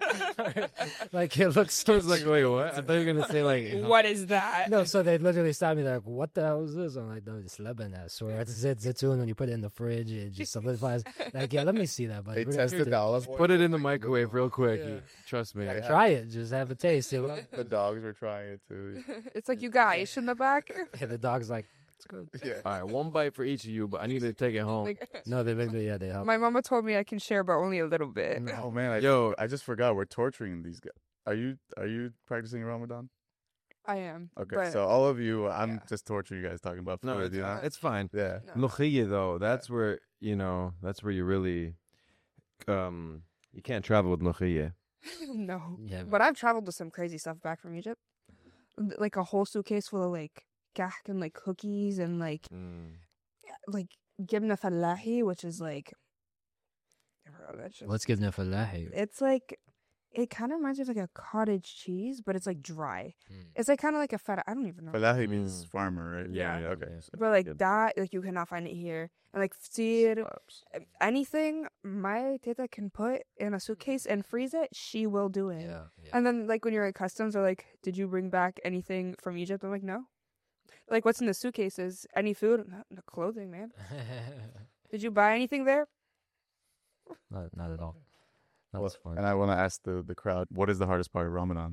Like it looks. I was like, wait, what? I thought you were gonna say like. What is that? No, so they literally stopped me. They're like, "What the hell is this?" I'm like, "No, it's Lebanon. I swear, it's zit zitoun. When you put it in the fridge, it just solidifies." Like, yeah, let me see that. But They tested the olive oil. Put it in the microwave real quick. You- Trust me. Yeah. Try it. Just have a taste. It will- The dogs were trying it too. It's like you got ice in the back. Yeah, the dog's like, "It's good." Yeah. All right, one bite for each of you, but I need to take it home. Like, No, they literally, yeah, they help. my mama told me I can share, but only a little bit. Oh man, I, Yo. I just forgot we're torturing these guys. Are you are you practicing Ramadan? I am. Okay, but so all of you, I'm yeah. just torturing you guys talking about food. No, it's, you know? it's fine. yeah. no. Lokhiyya though, that's where you know that's where you really, um, you can't travel with lokhiyya. no. Yeah, But I've traveled with some crazy stuff back from Egypt. Like a whole suitcase full of like kahk and like cookies and like Mm. like gibna fallahi, which is like never heard of that shit. let's give Nafalahi. It's like it kind of reminds me of like a cottage cheese, but it's like dry. Mm. It's like kind of like a feta. I don't even know. Falahi means Mm. farmer, right? Yeah. Okay. Yeah. so- But like Good. that, like you cannot find it here. And like ftir, Slaps. anything my teta can put in a suitcase and freeze it, she will do it. Yeah, yeah. And then like when you're at customs, they're like, "Did you bring back anything from Egypt?" I'm like, "No." Like, what's in the suitcases? Any food? No, no clothing, man. Did you buy anything there? not, not at all. That was Well, fun. and I want to ask the the crowd, what is the hardest part of Ramadan?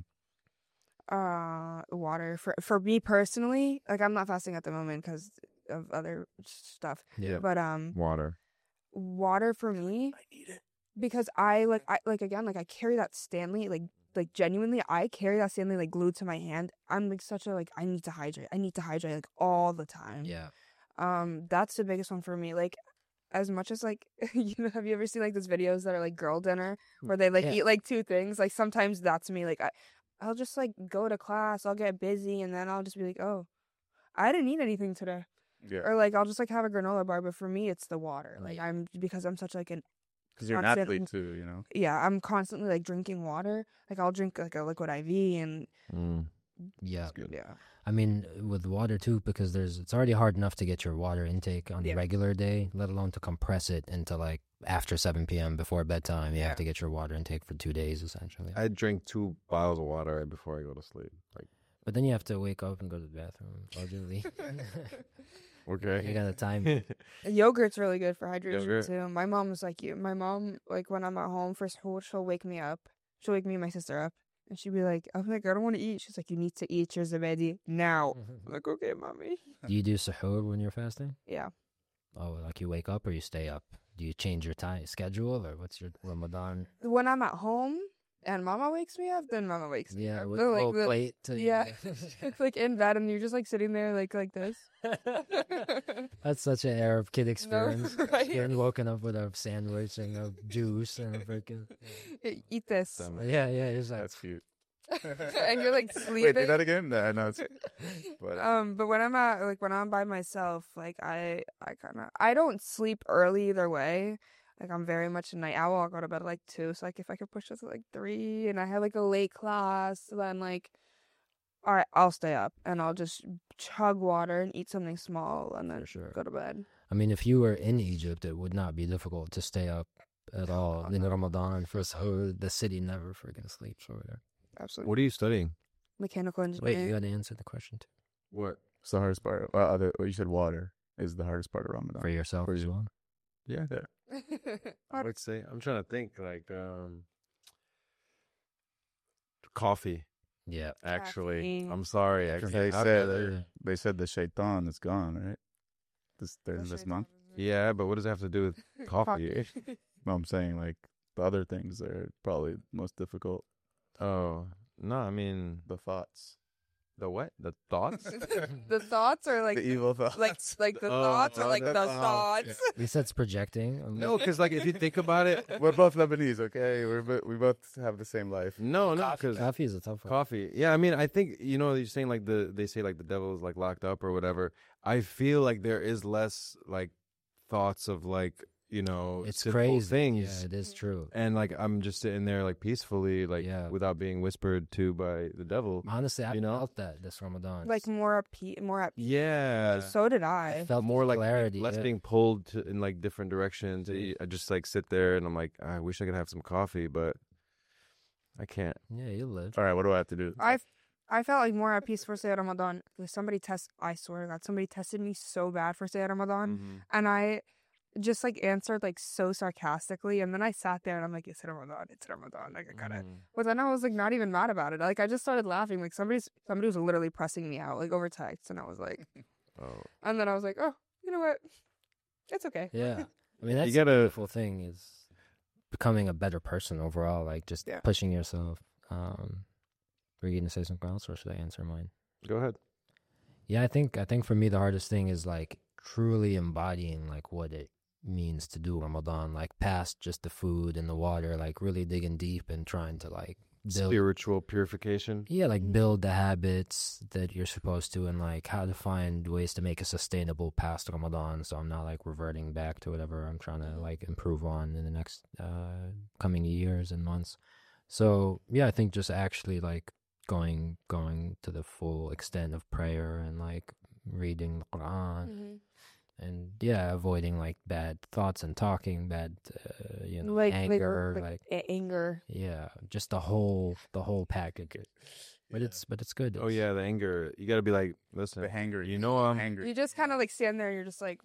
Uh, water for for me personally. Like I'm not fasting at the moment because of other stuff. Yeah. But um, Water. water for me because I like I like again like I carry that Stanley like like genuinely I carry that Stanley like glued to my hand. I'm like such a like I need to hydrate. I need to hydrate like all the time. Yeah. Um, that's the biggest one for me. Like as much as like you know, have you ever seen like those videos that are like girl dinner where they like Yeah. eat like two things? Like sometimes that's me. Like I, I'll just like go to class, I'll get busy, and then I'll just be like, oh, I didn't eat anything today, Yeah, or like I'll just like have a granola bar. But for me, it's the water. Like Right. I'm because I'm such like an because you're an constant- athlete too, you know. yeah, I'm constantly like drinking water. Like I'll drink like a liquid I V and Mm. Yeah. That's good. yeah, I mean, with water too, because there's it's already hard enough to get your water intake on Yeah. a regular day, let alone to compress it into like after seven p.m. before bedtime. You Yeah. have to get your water intake for two days essentially. I drink two bottles of water right before I go to sleep. Like, But then you have to wake up and go to the bathroom. Allegedly, okay. you gotta time. yogurt's really good for hydration Yogurt. too. My mom's like you. My mom like when I'm at home for school, she'll wake me up. She'll wake me and my sister up. And she'd be like, I'm like, I don't want to eat. She's like, you need to eat your zabedi now. I'm like, okay, mommy. Do you do sahur when you're fasting? Yeah. Oh, like you wake up or you stay up? Do you change your time schedule or what's your Ramadan? When I'm at home and mama wakes me up, then mama wakes me Yeah, up. with But, a like, little the- plate. To yeah. like in bed and you're just like sitting there like like this. That's such an Arab kid experience. right? Getting woken up with a sandwich and a juice and a freaking. Eat this. Damn. Yeah, yeah, it's like. That's cute. and you're like sleeping. Wait, do that again? No, no, it's. But Um, but when I'm at like when I'm by myself, like I I kind of I don't sleep early either way. Like I'm very much a night owl. I'll go to bed at like two. So like if I could push this at like three, and I have like a late class, then like, all right, I'll stay up and I'll just chug water and eat something small, and then For sure. go to bed. I mean, if you were in Egypt, it would not be difficult to stay up at all in Ramadan for sahur. The city never freaking sleeps over there. Absolutely. What are you studying? Mechanical Wait, engineering. you got to answer the question too. What? it's the hardest part. Well, other, well, you said water is the hardest part of Ramadan. For yourself For as you. well. Yeah, yeah. I would say I'm trying to think like um coffee. Yeah. Actually, Caffeine. I'm sorry. I Because can't- they I- said uh, they said the shaitan is gone, right? This The this shaitan month. is in- yeah, but what does it have to do with coffee? No, I'm saying like the other things are probably most difficult. Oh no, I mean The thoughts, the what? The thoughts? the thoughts are like the evil thoughts. like like the Oh, thoughts or oh, like the that's- oh, thoughts. Lisa's projecting. Um, No, because like if you think about it, We're both Lebanese, okay? We're bo- we both have the same life. no, no, Coffee, because coffee is a tough one. coffee. Yeah, I mean, I think you know you're saying like the they say like the devil's like locked up or whatever. I feel like there is less like thoughts of like you know It's sinful crazy. things. Yeah, it is true. And like I'm just sitting there like peacefully, like Yeah. without being whispered to by the devil. Honestly, I You know? felt that this Ramadan. Like more at pe- more at Yeah, So did I I. felt more like clarity. less yeah. being pulled to, in like different directions. I I just like sit there and I'm like, I wish I could have some coffee, but I can't. Yeah, you live. All right, what do I have to do? I I felt like more at peace for Say Ramadan. Like, somebody test. I swear to God, somebody tested me so bad for Say Ramadan, Mm-hmm. and I just like answered like so sarcastically, and then I sat there and I'm like, it's Ramadan, it's Ramadan. Like I got it. Mm. But then I was like not even mad about it. Like I just started laughing. Like somebody's somebody was literally pressing me out like over text, and I was like, Oh, and then I was like, oh, you know what? It's okay. Yeah. I mean, that's gotta- the beautiful thing is becoming a better person overall. Like just Yeah. pushing yourself. Um, were you gonna say something else, or should I answer mine? go ahead. Yeah, I think I think for me the hardest thing is like truly embodying like what it means to do Ramadan, like past just the food and the water, like really digging deep and trying to like build Spiritual purification. yeah, like build the habits that you're supposed to, and like how to find ways to make it sustainable past Ramadan. So I'm not like reverting back to whatever I'm trying to like improve on in the next uh, coming years and months. So yeah, I think just actually like going going to the full extent of prayer and like reading the Quran Mm-hmm. and yeah, avoiding like bad thoughts and talking bad, uh, you know, Like anger, like, like, a- anger. yeah, just the whole the whole package. But it's but it's good. Oh It's- yeah, the anger. You got to be like, listen, The hanger. you know I'm angry. You just kind of like stand there and you're just like,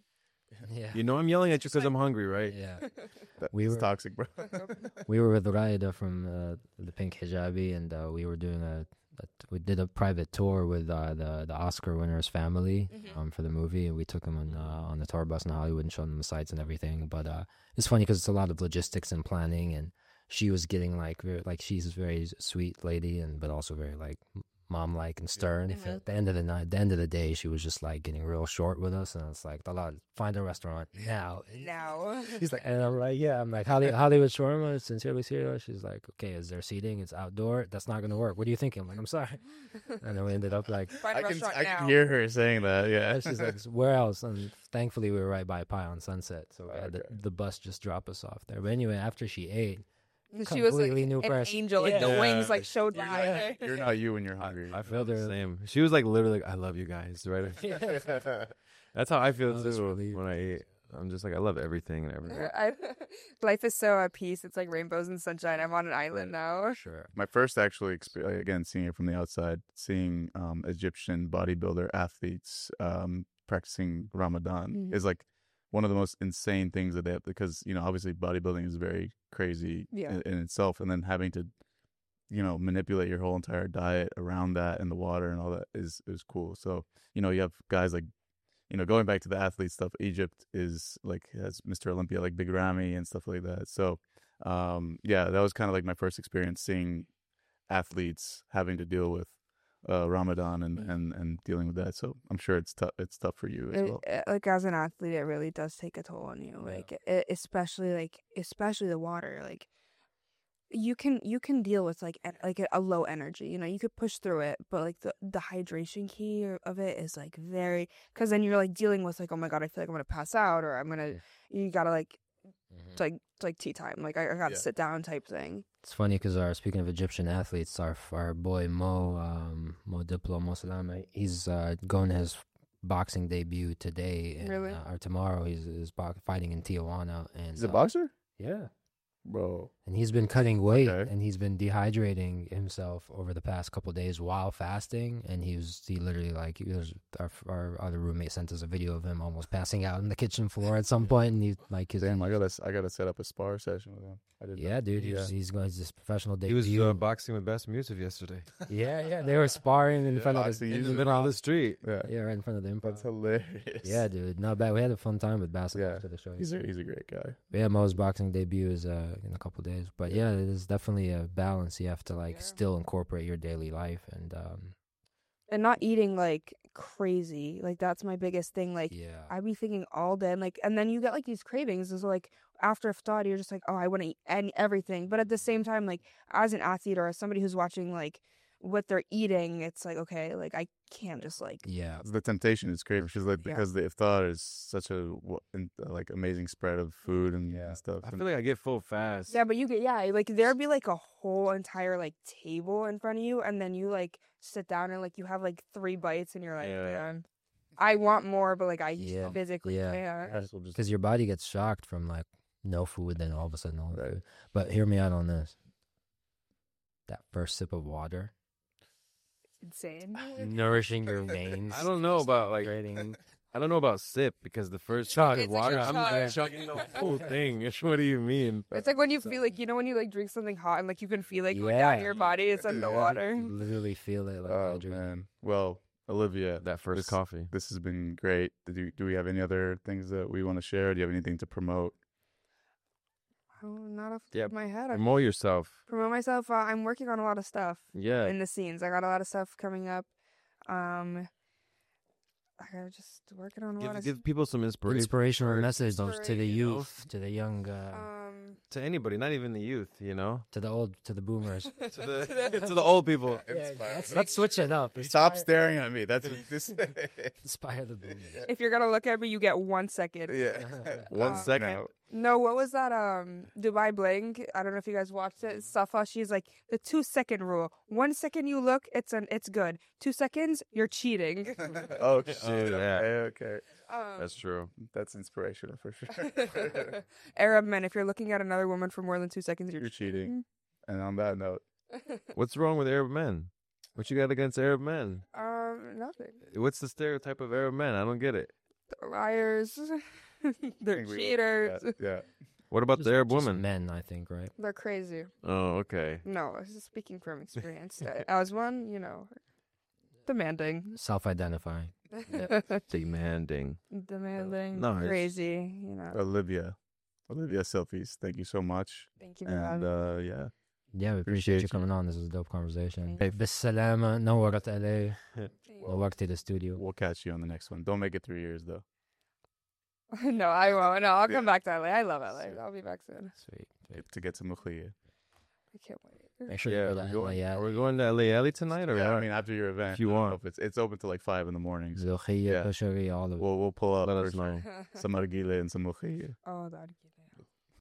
Yeah. You know I'm yelling at you because I'm hungry, right? Yeah. That's We were- toxic, bro. We were with Raida from uh, the Pink Hijabi, and uh, we were doing a, a we did a private tour with uh, the the Oscar winner's family Mhm. um, for the movie, and we took them on uh, on the tour bus in Hollywood and showed them the sights and everything. But uh, it's funny because it's a lot of logistics and planning, and she was getting like very, like she's a very sweet lady, and but also very like mom like and stern. Mhm. At the end of the night, the end of the day, she was just like getting real short with us, and it's like, "Talad, find a restaurant now." Now. She's like, and I'm like, yeah, I'm like, Holly, Hollywood Shawarma, sincerely serious. She's like, okay, is there seating? It's outdoor. That's not gonna work. What are you thinking? I'm like, I'm sorry. And then we ended up like, Find a I can restaurant I now. can hear her saying that. Yeah. and she's like, where else? And thankfully, we were right by Pie on Sunset, so we had the, Okay. the bus just drop us off there. But anyway, after she ate, And she was like completely new an person. angel. Like Yeah. the Yeah. wings like showed You're behind her. not, you're not you when you're hungry. I feel felt the her- same. She was like literally like, I love you guys, right? That's how I feel I was too relieved. when I eat. I'm just like, I love everything and everything. I, life is so at peace. It's like rainbows and sunshine. I'm on an island now. sure, My first actually experience, again, seeing it from the outside, seeing um, Egyptian bodybuilder athletes um, practicing Ramadan Mhm. is like one of the most insane things that they have, because, you know, obviously bodybuilding is very crazy Yeah. in, in itself. And then having to, you know, manipulate your whole entire diet around that and the water and all that is, is cool. So, you know, you have guys like, you know, going back to the athlete stuff, Egypt is like, has Mister Olympia, like Big Ramy and stuff like that. So, um, yeah, that was kind of like my first experience seeing athletes having to deal with uh, Ramadan and, Mm. and, and dealing with that. So I'm sure it's tough. It's tough for you as It- well. uh, like as an athlete, it really does take a toll on you. Yeah. Like e- especially like especially the water. Like you can you can deal with like en- like a, a low energy. You know, you could push through it, but like the the hydration key or- of it is like very, because then you're like dealing with like, oh my god, I feel like I'm gonna pass out, or I'm gonna you gotta like Mhm. it's like it's like tea time. Like I, I gotta Yeah. sit down type thing. It's funny because our speaking of Egyptian athletes, our our boy Mo um, Mo Diplo Mo Salama, he's uh, going to his boxing debut today, and, Really? uh, or tomorrow. He's is bo- fighting in Tijuana, and He's a uh, boxer? Yeah, Bro. and he's been cutting weight, Okay. and he's been dehydrating himself over the past couple days while fasting. And he was he literally like he was, our our other roommate sent us a video of him almost passing out on the kitchen floor at some point, and he like his Damn, I gotta, I gotta set up a spar session with him. I didn't yeah, dude, Yeah. he's, he's going to his professional He debut. was uh, boxing with Bassem Youssef yesterday yeah, yeah, they were sparring in Yeah, front of boxing the, in the Youssef. middle of the street. Yeah. yeah, right in front of the improv. That's hilarious. Yeah, dude, not bad. We had a fun time with Bassett Yeah. after the show. He's a, he's a great guy. yeah, Mo's boxing debut is uh, in a couple days, but yeah, it is definitely a balance. You have to like Yeah. still incorporate your daily life, and um, And not eating like crazy. Like that's my biggest thing. Like yeah, I be thinking all day, and like, and then you get like these cravings. Is like after iftar, you're just like, oh, I want to eat and everything. But at the same time, like as an athlete or as somebody who's watching like what they're eating, it's like okay, like I can't just like yeah, The temptation is crazy. She's like, Yeah. because the iftar is such a wa- in- like amazing spread of food and, and stuff. I And- feel like I get full fast. yeah. But you get yeah, like there'd be like a whole entire like table in front of you, and then you like sit down and like you have like three bites, and you're like, Yeah. man, I want more, but like I Yeah. physically Yeah. can't. because your body gets shocked from like no food, then all of a sudden all the Right. food. But hear me out on this. That first sip of water, Insane. nourishing your veins. I don't know about like hydrating. I don't know about sip because the first Chug It's like water, a I'm chug. like chugging the whole thing. What do you mean? It's like when you feel like you know when you like drink something hot and like you can feel it going down Yeah. your body. It's in the Yeah. water. Literally feel it like oh, hydrating. man. Well, Olivia, That first this, coffee. this has been great. Do, do we have any other things that we want to share? Do you have anything to promote? Oh, not off the Yeah, top of my head. I Promote yourself. promote myself. Uh, I'm working on a lot of stuff Yeah. in the scenes. I got a lot of stuff coming up. Um, I gotta just working on a lot Give, of give people some inspiration. Inspirational or message to the Inspiration. youth, to the young, uh, um. to anybody, not even the youth, you know? to the old, to the boomers. To the to the old people. let's, let's switch it up. Stop staring at me. That's this. Inspire the boomers. If you're gonna look at me, you get one second. yeah. One Uh, second. okay. No, what was that? Um, Dubai Bling. I don't know if you guys watched it. Safa, she's like the two second rule. One second you look, it's an it's good. Two seconds, you're cheating. Oh, shit. yeah. Okay, okay. Um, That's true. That's inspirational for sure. Arab men, if you're looking at another woman for more than two seconds, you're, You're cheating. And on that note, What's wrong with Arab men? What you got against Arab men? Um, nothing. What's the stereotype of Arab men? I don't get it. They're liars. They're think we- cheaters. Yeah, yeah. What about Just- the Arab just women? Men, I think, right? They're crazy. Oh, okay. No, I was just speaking from experience. Uh, As one, you know, demanding. Self-identifying. Demanding. Demanding. Nice. Crazy, you know. Olivia, Olivia Selfies. Thank you so much. Thank you for And having me. uh, yeah, Yeah, we appreciate Appreciate you you. coming on. This was a dope conversation. Thank بالسلامة نورت L A. Thank نورت the studio. we'll catch you on the next one. Don't make it three years though. you. No, I won't. No, I'll Yeah. come back to L A. I love L A. I'll be back soon. Sweet. Sweet. To get some mukhliya. I can't wait. Make sure Yeah, you are go we to going, L A. are we going to L A Alley tonight or Yeah, what? I mean after your event, If you I don't know want. if it's it's open till like five in the morning. So Zilkhiyah, Yeah. Bashari, all of it. we'll we'll pull up Let us for know. some argile and some mukhliya. Oh, that.